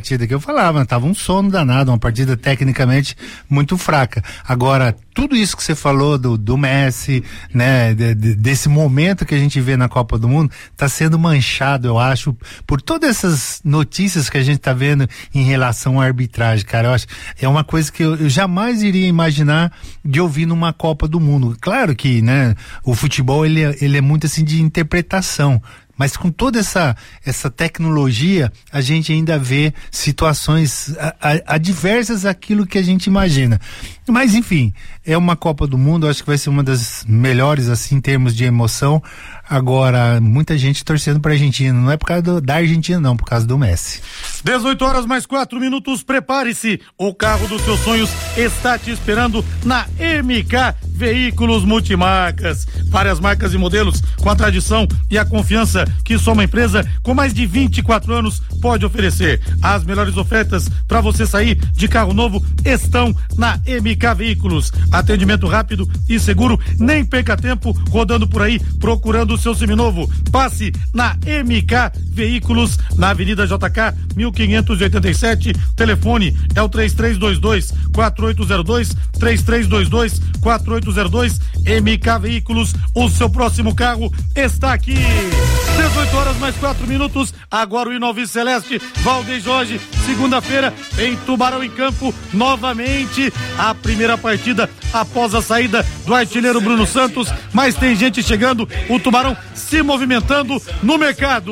falava, tava um sono danado, uma partida tecnicamente muito fraca. Agora, tudo isso que você falou do, do Messi, né, de, de, desse momento que a gente vê na Copa do Mundo, tá sendo manchado, eu acho, por todas essas notícias que a gente tá vendo em relação à arbitragem, cara. Eu acho, é uma coisa que eu, eu jamais iria imaginar de ouvir numa Copa do Mundo. Claro que, né, o futebol, ele, é, ele é muito assim de interpretação. Mas com toda essa, essa tecnologia, a gente ainda vê situações adversas àquilo que a gente imagina. Mas, enfim, é uma Copa do Mundo, acho que vai ser uma das melhores, assim, em termos de emoção. Agora, muita gente torcendo pra Argentina, não é por causa do, da Argentina, não, por causa do Messi. dezoito horas mais quatro minutos, prepare-se, o carro dos seus sonhos está te esperando na M K Veículos Multimarcas. Várias marcas e modelos com a tradição e a confiança que só uma empresa com mais de vinte e quatro anos pode oferecer. As melhores ofertas para você sair de carro novo estão na M K Veículos. Atendimento rápido e seguro, nem perca tempo rodando por aí procurando o seu seminovo. Passe na M K Veículos, na Avenida J K mil quinhentos e oitenta e sete. Telefone é o três três dois dois, quatro oito zero dois, três três dois dois, quatro oito zero dois. M K Veículos, o seu próximo carro está aqui. dezoito horas mais quatro minutos. Agora o hino Alvi Celeste, Valdeir Jorge, segunda-feira em Tubarão em campo, novamente a primeira partida após a saída do artilheiro Bruno Santos, mas tem gente chegando, o Tubarão se movimentando no mercado.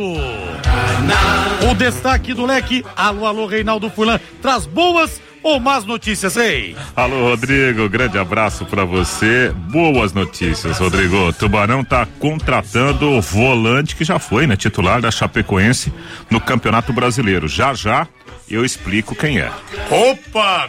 O destaque do leque, alô, alô, Reinaldo Furlan, traz boas ou más notícias, ei? Alô, Rodrigo, grande abraço pra você. Boas notícias, Rodrigo. Tubarão tá contratando o volante que já foi, né, titular da Chapecoense no Campeonato Brasileiro. Já já eu explico quem é. Opa,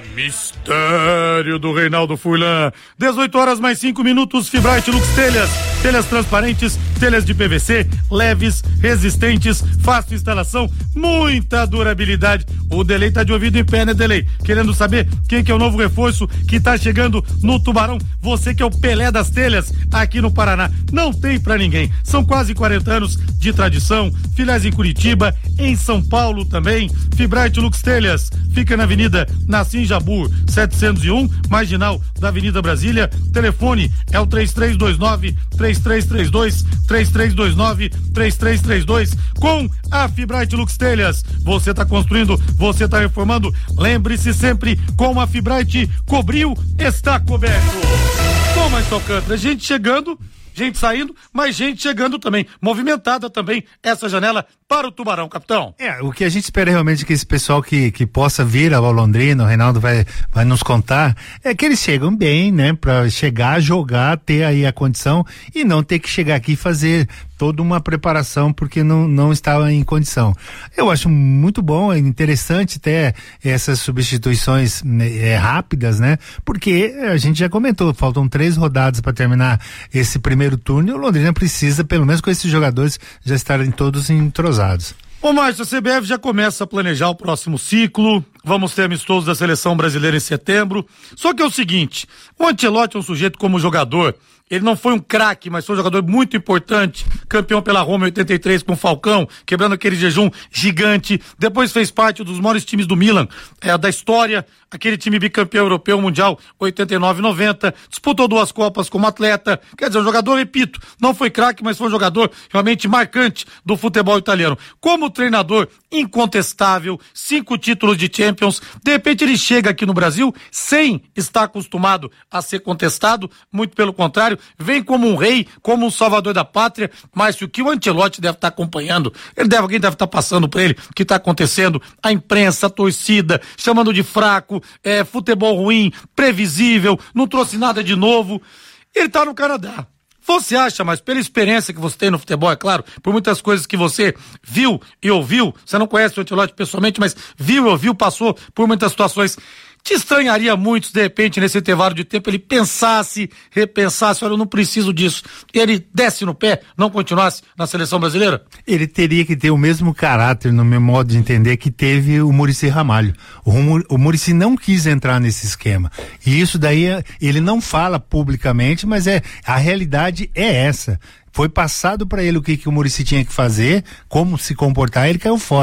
mistério do Reinaldo Furlan. dezoito horas mais cinco minutos, Fibrate Lux Telhas. Telhas transparentes, telhas de P V C, leves, resistentes, fácil instalação, muita durabilidade. O Delay tá de ouvido em pé, né, Delay? Querendo saber quem que é o novo reforço que tá chegando no Tubarão? Você que é o Pelé das telhas aqui no Paraná. Não tem pra ninguém. São quase quarenta anos de tradição. Filiais em Curitiba, em São Paulo também. Fibrate Lux Telhas fica na Avenida Nassim Jabur, setecentos e um, marginal da Avenida Brasília. Telefone é o três três dois nove, três três três dois, três três dois nove, três três três dois. Com a Fibrate Lux Telhas, você está construindo, você está reformando. Lembre-se sempre, com a Fibrate, cobriu, está coberto. Bom, mas Alcântara, gente chegando, gente saindo, mas gente chegando também, movimentada também essa janela para o Tubarão, capitão. É, o que a gente espera realmente que esse pessoal que, que possa vir ao Londrina, o Reinaldo vai, vai nos contar, é que eles chegam bem, né, pra chegar, jogar, ter aí a condição e não ter que chegar aqui e fazer toda uma preparação porque não, não estava em condição. Eu acho muito bom, é interessante ter essas substituições é, rápidas, né, porque a gente já comentou, faltam três rodadas para terminar esse primeiro turno e o Londrina precisa, pelo menos com esses jogadores, já estarem todos entrosados. Ô Márcio, a C B F já começa a planejar o próximo ciclo, vamos ter amistosos da seleção brasileira em setembro, só que é o seguinte, o Ancelotti é um sujeito como jogador, ele não foi um craque, mas foi um jogador muito importante, campeão pela Roma em oitenta e três com o Falcão, quebrando aquele jejum gigante, depois fez parte dos maiores times do Milan, é, da história, aquele time bicampeão europeu mundial oitenta e nove e noventa, disputou duas Copas como atleta, quer dizer, um jogador, repito, não foi craque, mas foi um jogador realmente marcante do futebol italiano. Como treinador incontestável, cinco títulos de Champions, de repente ele chega aqui no Brasil sem estar acostumado a ser contestado, muito pelo contrário, vem como um rei, como um salvador da pátria, mas o que o Ancelotti deve estar acompanhando, ele deve, alguém deve estar passando para ele o que está acontecendo, a imprensa, a torcida, chamando de fraco, é, futebol ruim, previsível, não trouxe nada de novo. Ele está no Canadá. Você acha, mas pela experiência que você tem no futebol, é claro, por muitas coisas que você viu e ouviu, você não conhece o Ancelotti pessoalmente, mas viu e ouviu, passou por muitas situações, te estranharia muito se de repente nesse intervalo de tempo ele pensasse, repensasse, olha, eu não preciso disso, ele desce no pé, não continuasse na seleção brasileira? Ele teria que ter o mesmo caráter, no meu modo de entender, que teve o Muricy Ramalho. O, o Muricy não quis entrar nesse esquema, e isso daí ele não fala publicamente, mas é, a realidade é essa. Foi passado para ele o que, que o Muricy tinha que fazer, como se comportar, ele caiu fora.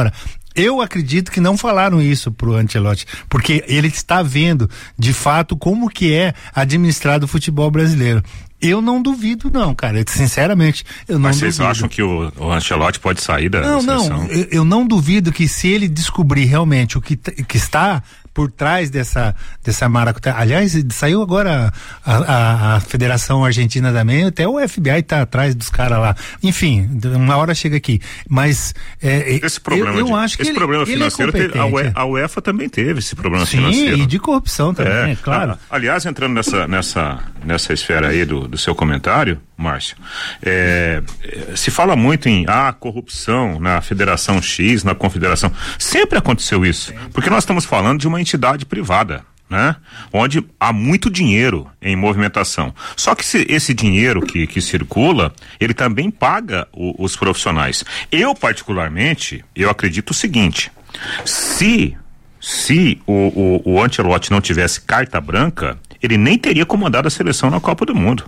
Eu acredito que não falaram isso pro Ancelotti, porque ele está vendo, de fato, como que é administrado o futebol brasileiro. Eu não duvido não, cara, sinceramente, eu não Mas vocês duvido. acham que o, o Ancelotti pode sair da Não, seleção? não, eu, eu não duvido que se ele descobrir realmente o que, que está por trás dessa, dessa maracutaia, aliás, saiu agora a, a, a Federação Argentina também, até o F B I tá atrás dos caras lá, enfim, uma hora chega aqui, mas é, esse problema, eu, eu de, acho que esse ele, problema ele financeiro, é teve, a, UE, a UEFA também teve esse problema Sim, financeiro. e de corrupção também, é, é claro. A, aliás, entrando nessa, nessa, nessa esfera aí do, do seu comentário, Márcio, é, se fala muito em ah, corrupção na Federação X, na Confederação. Sempre aconteceu isso, porque nós estamos falando de uma entidade privada, né? Onde há muito dinheiro em movimentação. Só que se, esse dinheiro que, que circula, ele também paga o, os profissionais. Eu, particularmente, eu acredito o seguinte: se, se o, o, o Ancelotti não tivesse carta branca, ele nem teria comandado a seleção na Copa do Mundo.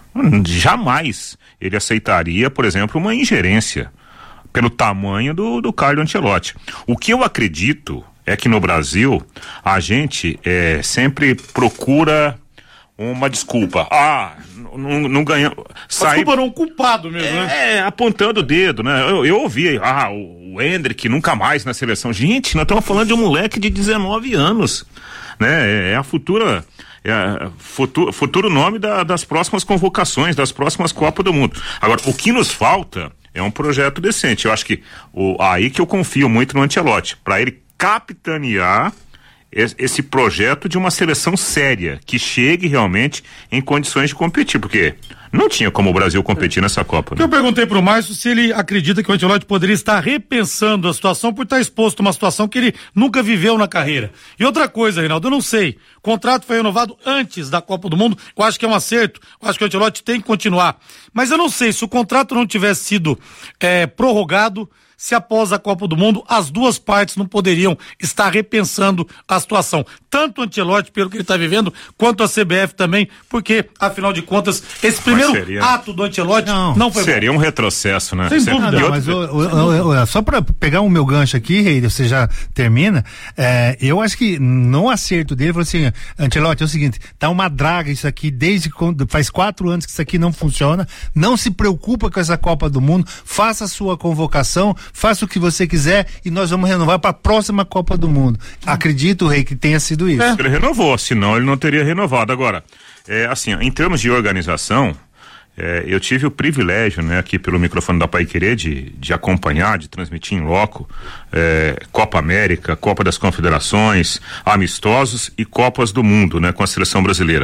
Jamais ele aceitaria, por exemplo, uma ingerência pelo tamanho do, do Carlo Ancelotti. O que eu acredito é que no Brasil a gente é, sempre procura uma desculpa. Ah, não, não ganhamos. Desculpa, não, um culpado mesmo, é, né? É, apontando o dedo, né? Eu, eu ouvi, ah, o, o Hendrick nunca mais na seleção. Gente, nós estamos falando de um moleque de dezenove anos, né? É, é a futura... É, futuro, futuro nome da, das próximas convocações, das próximas Copas do Mundo. Agora, o que nos falta é um projeto decente. Eu acho que o, aí que eu confio muito no Ancelotti, para ele capitanear esse, esse projeto de uma seleção séria, que chegue realmente em condições de competir, porque não tinha como o Brasil competir nessa Copa, né? Eu perguntei pro Márcio se ele acredita que o Ancelotti poderia estar repensando a situação por estar exposto a uma situação que ele nunca viveu na carreira. E outra coisa, Reinaldo, eu não sei, o contrato foi renovado antes da Copa do Mundo, eu acho que é um acerto, eu acho que o Ancelotti tem que continuar, mas eu não sei, se o contrato não tivesse sido é, prorrogado, se após a Copa do Mundo as duas partes não poderiam estar repensando a situação. Tanto o Ancelotti, pelo que ele está vivendo, quanto a C B F também, porque, afinal de contas, esse primeiro seria... ato do Ancelotti não, não foi seria bom. um retrocesso, né? Sem dúvida. Ah, não, mas o, o, o, só para pegar o meu gancho aqui, Rei, você já termina, é, eu acho que no acerto dele, falou assim, Ancelotti, é o seguinte, tá uma draga isso aqui, desde quando, faz quatro anos que isso aqui não funciona, não se preocupa com essa Copa do Mundo, faça a sua convocação, faça o que você quiser e nós vamos renovar para a próxima Copa do Mundo. Acredito, Rei, que tenha sido isso. É. Ele renovou, senão ele não teria renovado. Agora, é, assim, em termos de organização, é, eu tive o privilégio, né, aqui pelo microfone da Paiquerê, de, de acompanhar, de transmitir em loco é, Copa América, Copa das Confederações, amistosos e Copas do Mundo, né, com a seleção brasileira.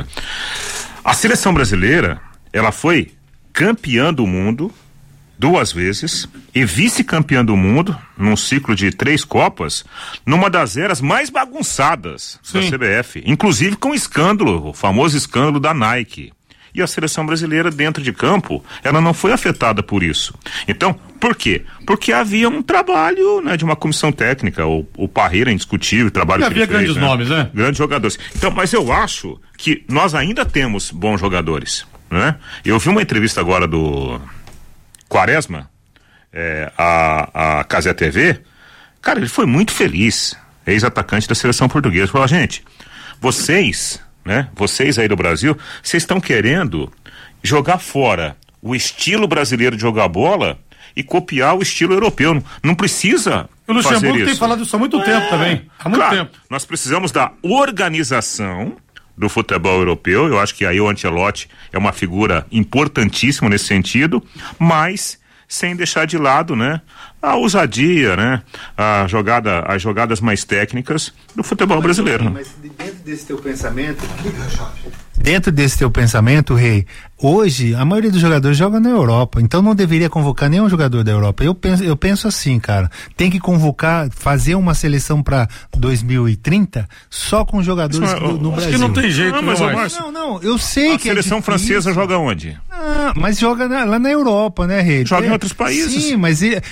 A seleção brasileira, ela foi campeã do mundo duas vezes e vice-campeã do mundo num ciclo de três Copas, numa das eras mais bagunçadas Sim. da C B F, inclusive com o escândalo, o famoso escândalo da Nike. E a seleção brasileira dentro de campo, ela não foi afetada por isso. Então, por quê? Porque havia um trabalho, né, de uma comissão técnica, o, o Parreira indiscutível, o trabalho que havia ele fez, grandes né? nomes, né? Grandes jogadores. Então, mas eu acho que nós ainda temos bons jogadores, né? Eu vi uma entrevista agora do Quaresma, é, a, a Casé T V, cara, ele foi muito feliz, ex-atacante da seleção portuguesa, falou, gente, vocês, né, vocês aí do Brasil, vocês estão querendo jogar fora o estilo brasileiro de jogar bola e copiar o estilo europeu, não, não precisa o Luxemburgo tem falado isso há muito é, tempo também, há muito claro, tempo. Nós precisamos da organização do futebol europeu, eu acho que aí o Ancelotti é uma figura importantíssima nesse sentido, mas sem deixar de lado, né, a ousadia, né, a jogada, as jogadas mais técnicas do futebol mas, brasileiro. Mas dentro desse teu pensamento, dentro desse teu pensamento, Rei, hoje a maioria dos jogadores joga na Europa, então não deveria convocar nenhum jogador da Europa. Eu penso, eu penso assim, cara, tem que convocar, fazer uma seleção para dois mil e trinta só com jogadores Isso, do, no acho Brasil. que não tem jeito, não, mas, não, Márcio, não, não, eu sei a que a seleção é francesa joga onde? Ah, mas joga na, lá na Europa, né, Rei? Joga é, em outros países. Sim, mas é, é,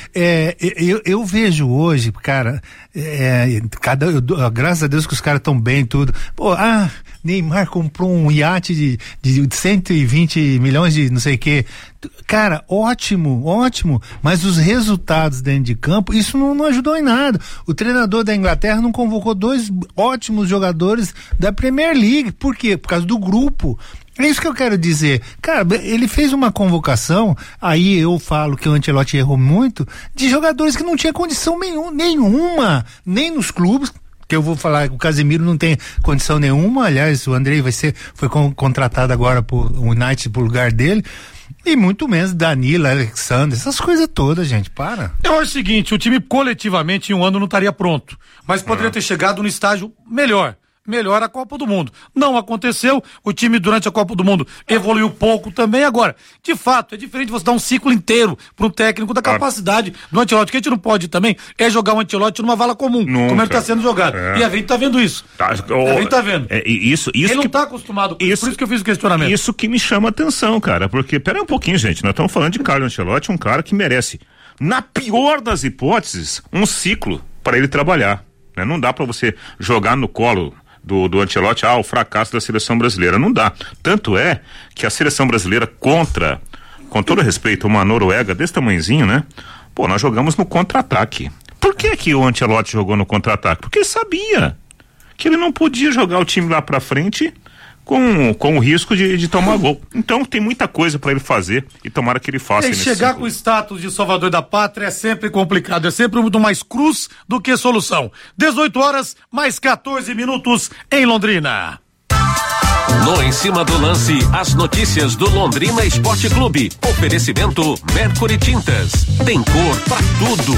É, eu, eu vejo hoje, cara, é, cada, eu, graças a Deus que os caras estão bem e tudo. Pô, ah, Neymar comprou um iate de, de cento e vinte milhões de não sei o quê. Cara, ótimo, ótimo, mas os resultados dentro de campo, isso não, não ajudou em nada. O treinador da Inglaterra não convocou dois ótimos jogadores da Premier League. Por quê? Por causa do grupo. É isso que eu quero dizer. Cara, ele fez uma convocação, aí eu falo que o Ancelotti errou muito, de jogadores que não tinha condição nenhum, nenhuma, nem nos clubes, que eu vou falar que o Casemiro não tem condição nenhuma, aliás, o Andrei vai ser, foi con- contratado agora por o United pro lugar dele, e muito menos Danilo, Alexandre, essas coisas todas, gente, para. Eu acho o seguinte, o time coletivamente em um ano não estaria pronto, mas poderia ter chegado no estágio melhor. Melhor a Copa do Mundo. Não aconteceu, o time durante a Copa do Mundo evoluiu pouco também. Agora, de fato, é diferente você dar um ciclo inteiro para um técnico da capacidade do Ancelotti, que a gente não pode também é jogar o Ancelotti numa vala comum, Nunca. como ele está sendo jogado. É. E a gente tá vendo isso. Tá, a gente tá vendo. É, isso, isso ele que, não tá acostumado, isso, por isso que eu fiz o questionamento. Isso que me chama a atenção, cara, porque, pera um pouquinho, gente, nós estamos falando de Carlo Ancelotti, um cara que merece, na pior das hipóteses, um ciclo para ele trabalhar, né? Não dá para você jogar no colo do, do Ancelotti, ah, o fracasso da seleção brasileira, não dá. Tanto é que a seleção brasileira contra, com todo respeito, uma Noruega desse tamanhozinho, né? Pô, nós jogamos no contra-ataque. Por que que o Ancelotti jogou no contra-ataque? Porque ele sabia que ele não podia jogar o time lá pra frente com, com o risco de, de tomar gol. Então tem muita coisa pra ele fazer e tomara que ele faça. E chegar ciclo. Com o status de salvador da pátria é sempre complicado, é sempre muito mais cruz do que solução. dezoito horas, mais quatorze minutos em Londrina. No Em Cima do Lance, as notícias do Londrina Esporte Clube. Oferecimento Mercury Tintas. Tem cor pra tudo.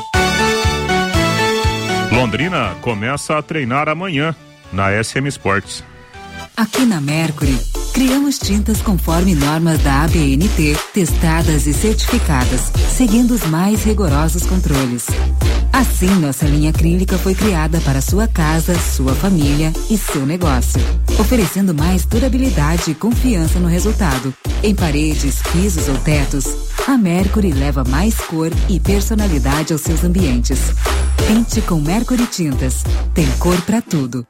Londrina começa a treinar amanhã na S M Sports. Aqui na Mercury, criamos tintas conforme normas da A B N T, testadas e certificadas, seguindo os mais rigorosos controles. Assim, nossa linha acrílica foi criada para sua casa, sua família e seu negócio, oferecendo mais durabilidade e confiança no resultado. Em paredes, pisos ou tetos, a Mercury leva mais cor e personalidade aos seus ambientes. Pinte com Mercury Tintas. Tem cor pra tudo.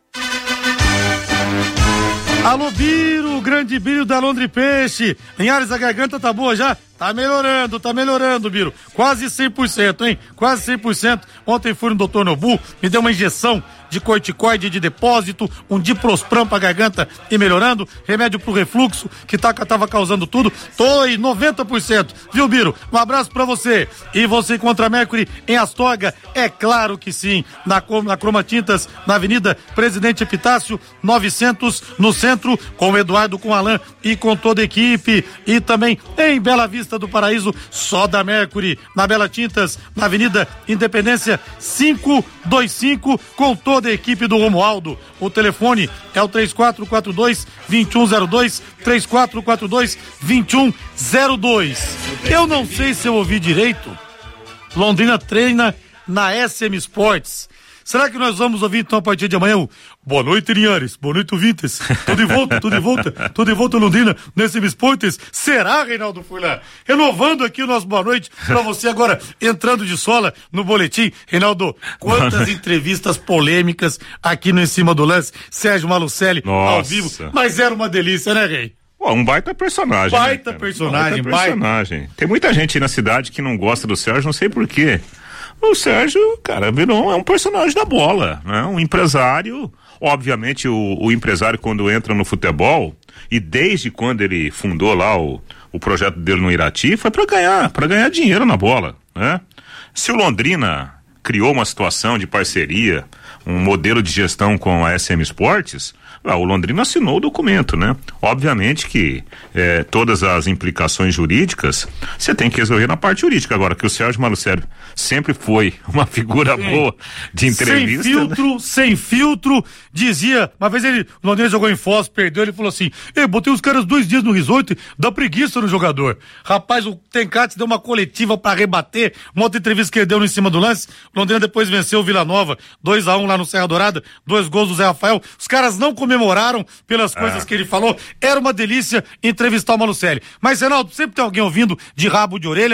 Alô, Biro, o grande Biro da Londre Peixe. Em Ares, a garganta tá boa já? Tá melhorando, tá melhorando, Biro. Quase cem por cento, hein? Quase cem por cento. Ontem fui no doutor Nobu, me deu uma injeção de corticoide de depósito, um diprospram pra garganta e melhorando, remédio pro refluxo que tá, tava causando tudo. Tô em noventa por cento, viu, Biro? Um abraço pra você. E você encontra a Mercury em Astorga? É claro que sim. Na, na Croma Tintas, na Avenida Presidente Epitácio, novecentos, no centro, com o Eduardo, com o Alain e com toda a equipe. E também em Bela Vista do Paraíso, só da Mercury, na Bela Tintas, na Avenida Independência quinhentos e vinte e cinco, com toda a equipe do Romualdo. O telefone é o três quatro quatro dois, dois um zero dois, três quatro quatro dois, dois um zero dois. Eu não sei se eu ouvi direito. Londrina treina na S M Sports. Será que nós vamos ouvir então a partir de amanhã o boa noite, Linhares, boa noite, ouvintes, tô de volta, tô de volta, tô de volta, Londrina, nesse Esportes. Será, Reinaldo Furlan? Renovando aqui o nosso boa noite pra você agora, entrando de sola no boletim. Reinaldo, quantas entrevistas polêmicas aqui no Em Cima do Lance, Sérgio Malucelli Nossa. Ao vivo, mas era uma delícia, né, Rei? Pô, um baita personagem. Baita né, personagem, baita personagem. Baita. Tem muita gente aí na cidade que não gosta do Sérgio, não sei por quê. O Sérgio, cara, virou é um personagem da bola, né? Um empresário, obviamente o, o empresário quando entra no futebol, e desde quando ele fundou lá o, o projeto dele no Irati, foi para ganhar, para ganhar dinheiro na bola, né? Se o Londrina criou uma situação de parceria, um modelo de gestão com a S M Sports, ah, o Londrina assinou o documento, né? Obviamente que eh, todas as implicações jurídicas você tem que resolver na parte jurídica. Agora, que o Sérgio Malucelli sempre foi uma figura Sim. boa de entrevista. Sem filtro, né? sem filtro, dizia, uma vez ele, o Londrina jogou em Foz, perdeu, ele falou assim, eu botei os caras dois dias no resort, dá preguiça no jogador. Rapaz, o Tencate deu uma coletiva pra rebater, uma outra entrevista que ele deu no Em Cima do Lance, o Londrina depois venceu o Vila Nova, dois a um lá no Serra Dourada, dois gols do Zé Rafael, os caras não comemoraram pelas coisas ah. que ele falou, era uma delícia entrevistar o Malucelli. Mas, Reinaldo, sempre tem alguém ouvindo de rabo de orelha.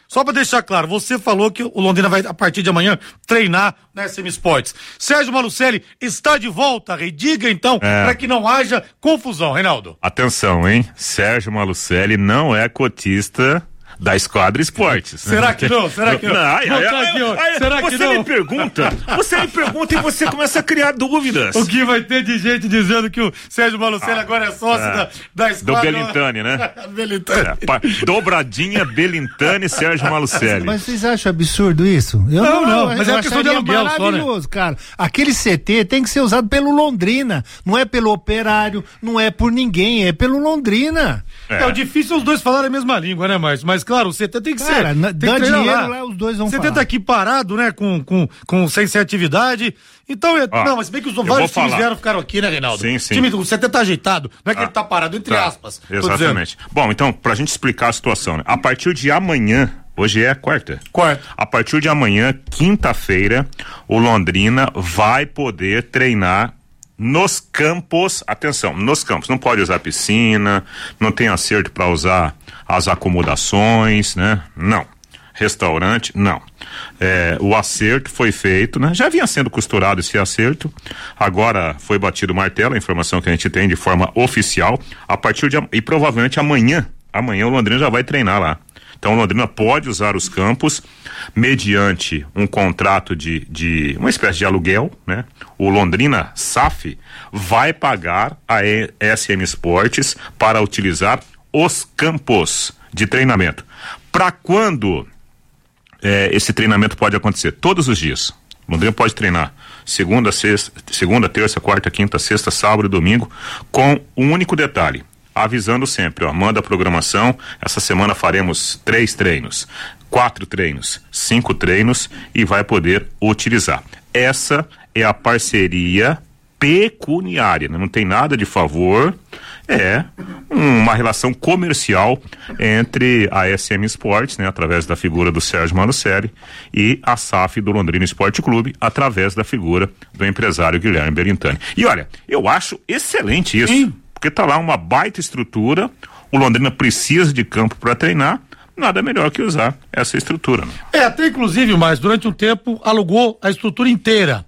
só pra deixar claro, você falou que o Londrina vai, a partir de amanhã, treinar na S M Sports. Sérgio Malucelli está de volta, Rei. Diga então, É. pra que não haja confusão, Reinaldo. Atenção, hein? Sérgio Malucelli não é cotista da Esquadra Esportes. Será que não? Será que não? ai, Vou ai, botar ai, aqui, ó. ai, Será que você não? me pergunta, você me pergunta e você começa a criar dúvidas. O que vai ter de gente dizendo que o Sérgio Malucelli Ah, agora é sócio é. da, da Do Esquadra. Belintani, né? Belintani. É, pa- dobradinha Belintani e Sérgio Malucelli. Mas vocês acham absurdo isso? Eu Não, não, mas eu é uma questão de acharia aluguel só, né? maravilhoso, cara. Aquele C T tem que ser usado pelo Londrina, não é pelo Operário, não é por ninguém, é pelo Londrina. É. o difícil é os dois falarem a mesma língua, né, Márcio? Mas claro, o C T tem que Cara, ser. na- Tem dá que treinar dinheiro lá, os dois vão O C T falar. tá aqui parado, né, com, com, com, sem ser atividade. Então, é, Ó, não, mas se bem que os eu vários vou times falar. vieram, ficaram aqui, né, Reinaldo? Sim, sim. O, time, o C T tá ajeitado, não é que Ah, ele tá parado, entre tá. aspas. tô Exatamente. Bom, então, pra gente explicar a situação, né? A partir de amanhã, hoje é quarta. Quarta. A partir de amanhã, quinta-feira, o Londrina vai poder treinar nos campos, atenção, nos campos, não pode usar piscina, não tem acerto para usar as acomodações, né? Não. Restaurante, não. É, o acerto foi feito, né? Já vinha sendo costurado esse acerto, agora foi batido o martelo, a informação que a gente tem de forma oficial, a partir de, e provavelmente amanhã, amanhã o Londrina já vai treinar lá. Então o Londrina pode usar os campos mediante um contrato de, de uma espécie de aluguel, né? O Londrina S A F vai pagar a E- S M Sports para utilizar os campos de treinamento. Para quando é, esse treinamento pode acontecer? Todos os dias. O Londrina pode treinar segunda, sexta, segunda, terça, quarta, quinta, sexta, sábado e domingo, com um único detalhe. Avisando sempre, ó, manda a programação, essa semana faremos três treinos, quatro treinos, cinco treinos e vai poder utilizar. Essa é a parceria pecuniária, né? Não tem nada de favor, é uma relação comercial entre a S M Sports, né? Através da figura do Sérgio Malucelli e a S A F do Londrina Esporte Clube, através da figura do empresário Guilherme Belintani. E olha, eu acho excelente isso. Sim. Porque tá lá uma baita estrutura, o Londrina precisa de campo para treinar, nada melhor que usar essa estrutura. Né? É, até inclusive, mas durante um tempo alugou a estrutura inteira.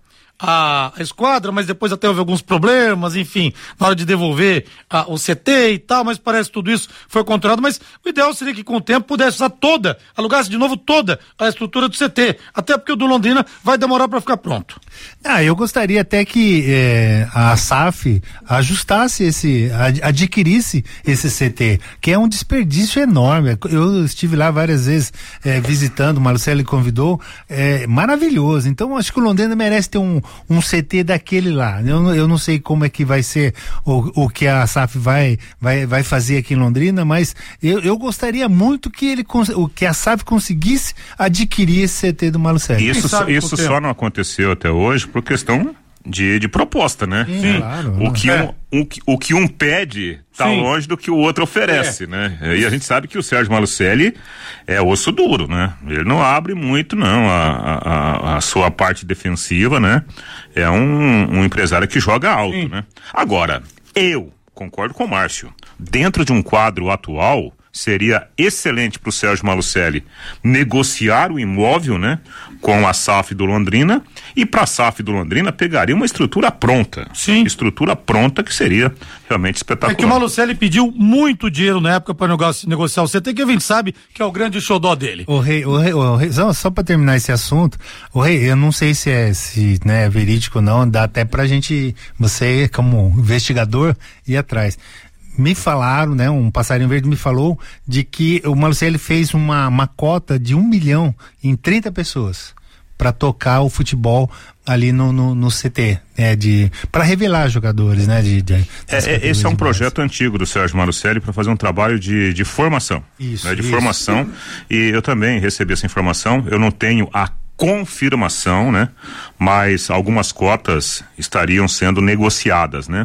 A, a esquadra, mas depois até houve alguns problemas, enfim, na hora de devolver a, o C T e tal, mas parece que tudo isso foi controlado, mas o ideal seria que com o tempo pudesse usar toda, alugasse de novo toda a estrutura do C T, até porque o do Londrina vai demorar para ficar pronto. Ah, eu gostaria até que eh, a S A F ajustasse esse, ad, adquirisse esse C T, que é um desperdício enorme. Eu estive lá várias vezes eh, visitando, o Marcelo convidou, é maravilhoso. Então acho que o Londrina merece ter um um C T daquele lá. Eu, eu não sei como é que vai ser o, o que a S A F vai, vai, vai fazer aqui em Londrina, mas eu, eu gostaria muito que ele o que a S A F conseguisse adquirir esse C T do Malucelli. Isso, isso só não aconteceu até hoje por questão de, de proposta, né? Sim, claro. O que, É. um, o, que- o que um pede tá Sim. longe do que o outro oferece, É. né? E a gente sabe que o Sérgio Malucelli é osso duro, né? Ele não abre muito, não, a, a, a sua parte defensiva, né? É um, um empresário que joga alto, né? Agora, eu concordo com o Márcio. Dentro de um quadro atual, seria excelente para o Sérgio Malucelli negociar o imóvel, né, com a S A F do Londrina, e para a S A F do Londrina pegaria uma estrutura pronta. Sim. Estrutura pronta que seria realmente espetacular. É que o Malucelli pediu muito dinheiro na época para negociar, negociar o C T, que a gente sabe que é o grande xodó dele. O rei, o rei, o rei, só, só para terminar esse assunto, o rei, eu não sei se é, se, né, verídico ou não, dá até pra gente, você como investigador, ir atrás. Me falaram, né, um passarinho verde me falou de que o Malucelli fez uma, uma cota de um milhão em trinta pessoas para tocar o futebol ali no, no, no C T, né, de para revelar jogadores, né, de, de É, é, esse é um projeto antigo do Sérgio Malucelli para fazer um trabalho de, de formação, Isso, né, de isso. formação, e eu também recebi essa informação. Eu não tenho a confirmação, né? Mas algumas cotas estariam sendo negociadas, né?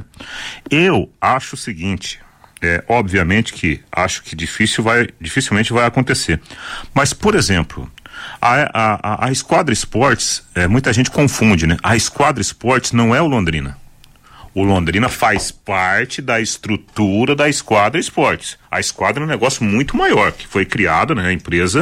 Eu acho o seguinte, é, obviamente que acho que difícil vai, dificilmente vai acontecer. Mas, por exemplo, a, a, a, a Esquadra Esportes, é, muita gente confunde, né? A Esquadra Esportes não é o Londrina. O Londrina faz parte da estrutura da Esquadra Esportes. A Esquadra é um negócio muito maior, que foi criada, né, a empresa,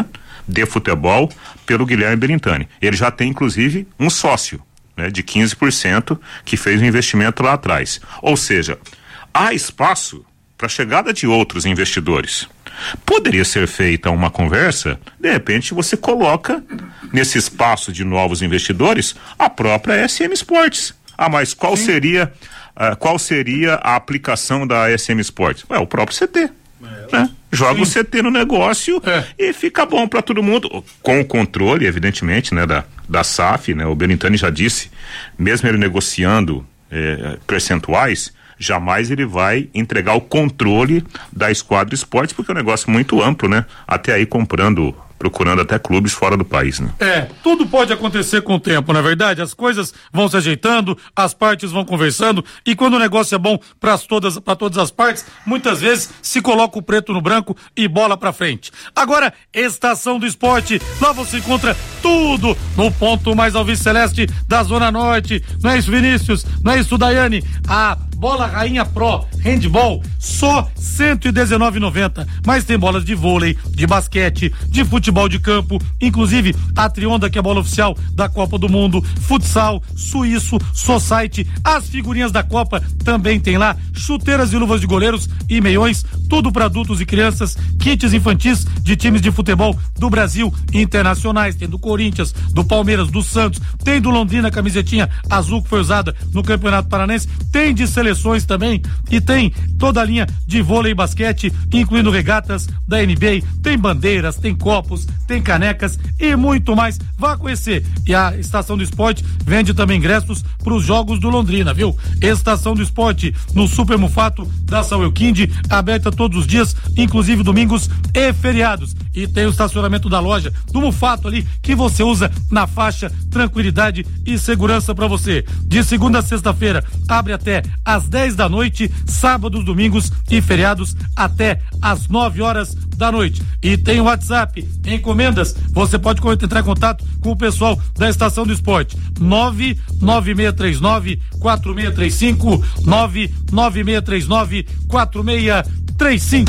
de futebol pelo Guilherme Berintani. Ele já tem, inclusive, um sócio, né, de quinze por cento que fez um investimento lá atrás. Ou seja, há espaço para a chegada de outros investidores. Poderia ser feita uma conversa, de repente você coloca nesse espaço de novos investidores a própria S M Sports. Ah, mas qual Sim. seria uh, qual seria a aplicação da S M Sports? É o próprio C T. É. Né? Joga Sim. o C T no negócio é. e fica bom para todo mundo, com o controle, evidentemente, né, da, da S A F, né? O Berintani já disse, mesmo ele negociando eh, percentuais, jamais ele vai entregar o controle da Esquadra Esportes, porque é um negócio muito amplo, né? Até aí comprando, procurando até clubes fora do país, né? É, tudo pode acontecer com o tempo, não é verdade? As coisas vão se ajeitando, as partes vão conversando, e quando o negócio é bom para todas, para todas as partes, muitas vezes se coloca o preto no branco e bola pra frente. Agora, Estação do Esporte, lá você encontra tudo no ponto mais alviceleste da Zona Norte. Não é isso, Vinícius? Não é isso, Daiane? A Bola Rainha Pro Handball, só cento e dezenove reais e noventa centavos. Mas tem bolas de vôlei, de basquete, de futebol de campo, inclusive a Trionda, que é a bola oficial da Copa do Mundo, futsal, suíço, society, as figurinhas da Copa também tem lá, chuteiras e luvas de goleiros e meiões, tudo para adultos e crianças, kits infantis de times de futebol do Brasil e internacionais, tem do Corinthians, do Palmeiras, do Santos, tem do Londrina, camisetinha azul que foi usada no Campeonato Paranense, tem de seleções também, e tem toda a linha de vôlei e basquete, incluindo regatas da N B A, tem bandeiras, tem copos, tem canecas e muito mais. Vá conhecer. E a Estação do Esporte vende também ingressos para os jogos do Londrina, viu? Estação do Esporte no Super Mufato da Samuel Kind, aberta todos os dias, inclusive domingos e feriados. E tem o estacionamento da loja do Mufato ali, que você usa na faixa, tranquilidade e segurança para você. De segunda a sexta-feira, abre até às dez da noite, sábados, domingos e feriados até às nove horas da noite. E tem o WhatsApp, encomendas, você pode entrar em contato com o pessoal da Estação do Esporte, nove nove seis três nove quatro seis três cinco, nove nove seis três nove quatro seis três cinco.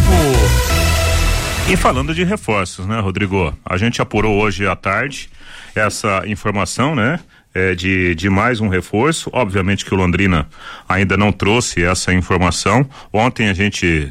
E falando de reforços, né, Rodrigo? A gente apurou hoje à tarde essa informação, né? É, de, de mais um reforço. Obviamente que o Londrina ainda não trouxe essa informação. Ontem a gente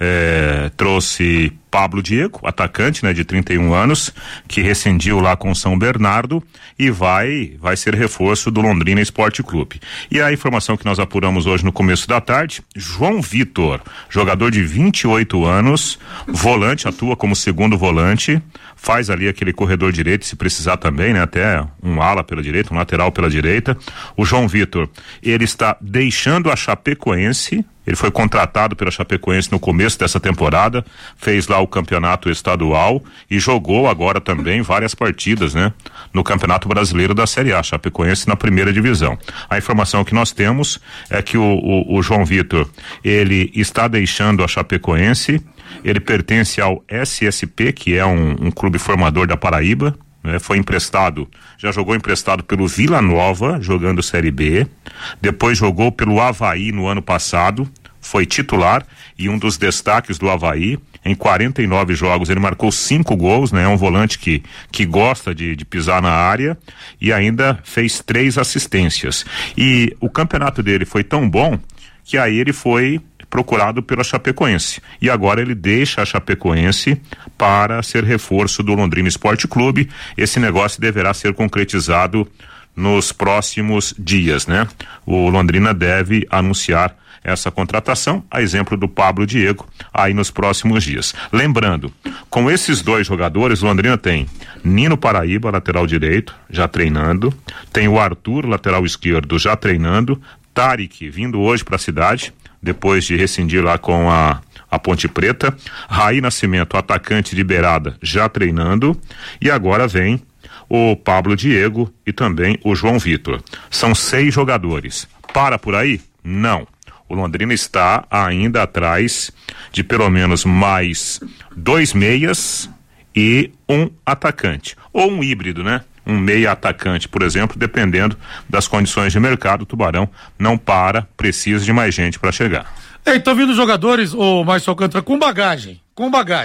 é, trouxe Pablo Diego, atacante, né, de trinta e um anos, que rescindiu lá com São Bernardo e vai vai ser reforço do Londrina Esporte Clube. E a informação que nós apuramos hoje no começo da tarde, João Vitor, jogador de vinte e oito anos, volante, atua como segundo volante, faz ali aquele corredor direito, se precisar também, né, até um ala pela direita, um lateral pela direita. O João Vitor, ele está deixando a Chapecoense. Ele foi contratado pela Chapecoense no começo dessa temporada, fez lá o campeonato estadual e jogou agora também várias partidas, né? No Campeonato Brasileiro da Série A, Chapecoense na primeira divisão. A informação que nós temos é que o, o, o João Vitor, ele está deixando a Chapecoense, ele pertence ao S S P, que é um, um clube formador da Paraíba, né? Foi emprestado, já jogou emprestado pelo Vila Nova, jogando Série B, depois jogou pelo Avaí no ano passado, foi titular e um dos destaques do Avaí. Em quarenta e nove jogos ele marcou cinco gols, né? É um volante que, que gosta de, de pisar na área e ainda fez três assistências. E o campeonato dele foi tão bom que aí ele foi procurado pela Chapecoense. E agora ele deixa a Chapecoense para ser reforço do Londrina Esporte Clube. Esse negócio deverá ser concretizado nos próximos dias, né? O Londrina deve anunciar essa contratação, a exemplo do Pablo Diego, aí nos próximos dias. Lembrando, com esses dois jogadores, o Londrina tem Nino Paraíba, lateral direito, já treinando, tem o Arthur, lateral esquerdo, já treinando, Tarek, vindo hoje para a cidade, depois de rescindir lá com a, a Ponte Preta, Raí Nascimento, atacante de beirada, já treinando, e agora vem o Pablo Diego e também o João Vitor. São seis jogadores. Para por aí? Não. O Londrina está ainda atrás de pelo menos mais dois meias e um atacante. Ou um híbrido, né? Um meia atacante, por exemplo, dependendo das condições de mercado, o Tubarão não para, precisa de mais gente para chegar. Estão vindo jogadores, ô Márcio Alcântara, com bagagem, com bagagem.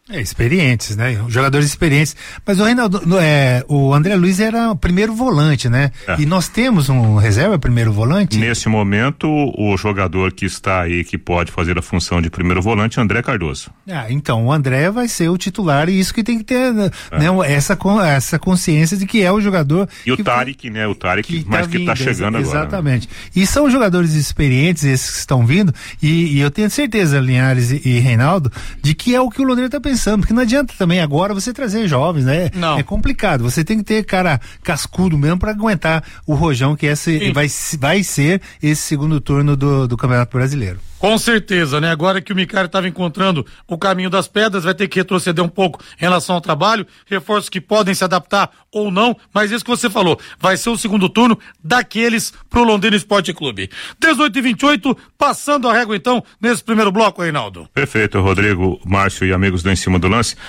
É, experientes, né? Jogadores experientes. Mas o Reinaldo, é, o André Luiz era o primeiro volante, né? É. E nós temos um reserva primeiro volante? Nesse momento, o jogador que está aí, que pode fazer a função de primeiro volante, André Cardoso. Ah, então o André vai ser o titular e isso que tem que ter, né? É. Essa, essa consciência de que é o jogador. E o Tarek, né? O Tarek, que mas tá que está chegando exa- agora. Exatamente. Né? E são jogadores experientes, esses que estão vindo, e, e eu tenho certeza, Linhares e, e Reinaldo, de que é o que o Londrina está pensando. Porque não adianta também agora você trazer jovens, né? Não. É complicado. Você tem que ter cara cascudo mesmo para aguentar o rojão que esse vai, vai ser esse segundo turno do, do Campeonato Brasileiro. Com certeza, né? Agora que o Micari estava encontrando o caminho das pedras, vai ter que retroceder um pouco em relação ao trabalho, reforços que podem se adaptar ou não, mas isso que você falou, vai ser o segundo turno daqueles pro Londrina Esporte Clube. dezoito e vinte e oito, passando a régua então, nesse primeiro bloco, Reinaldo. Perfeito, Rodrigo, Márcio e amigos do Em Cima do Lance.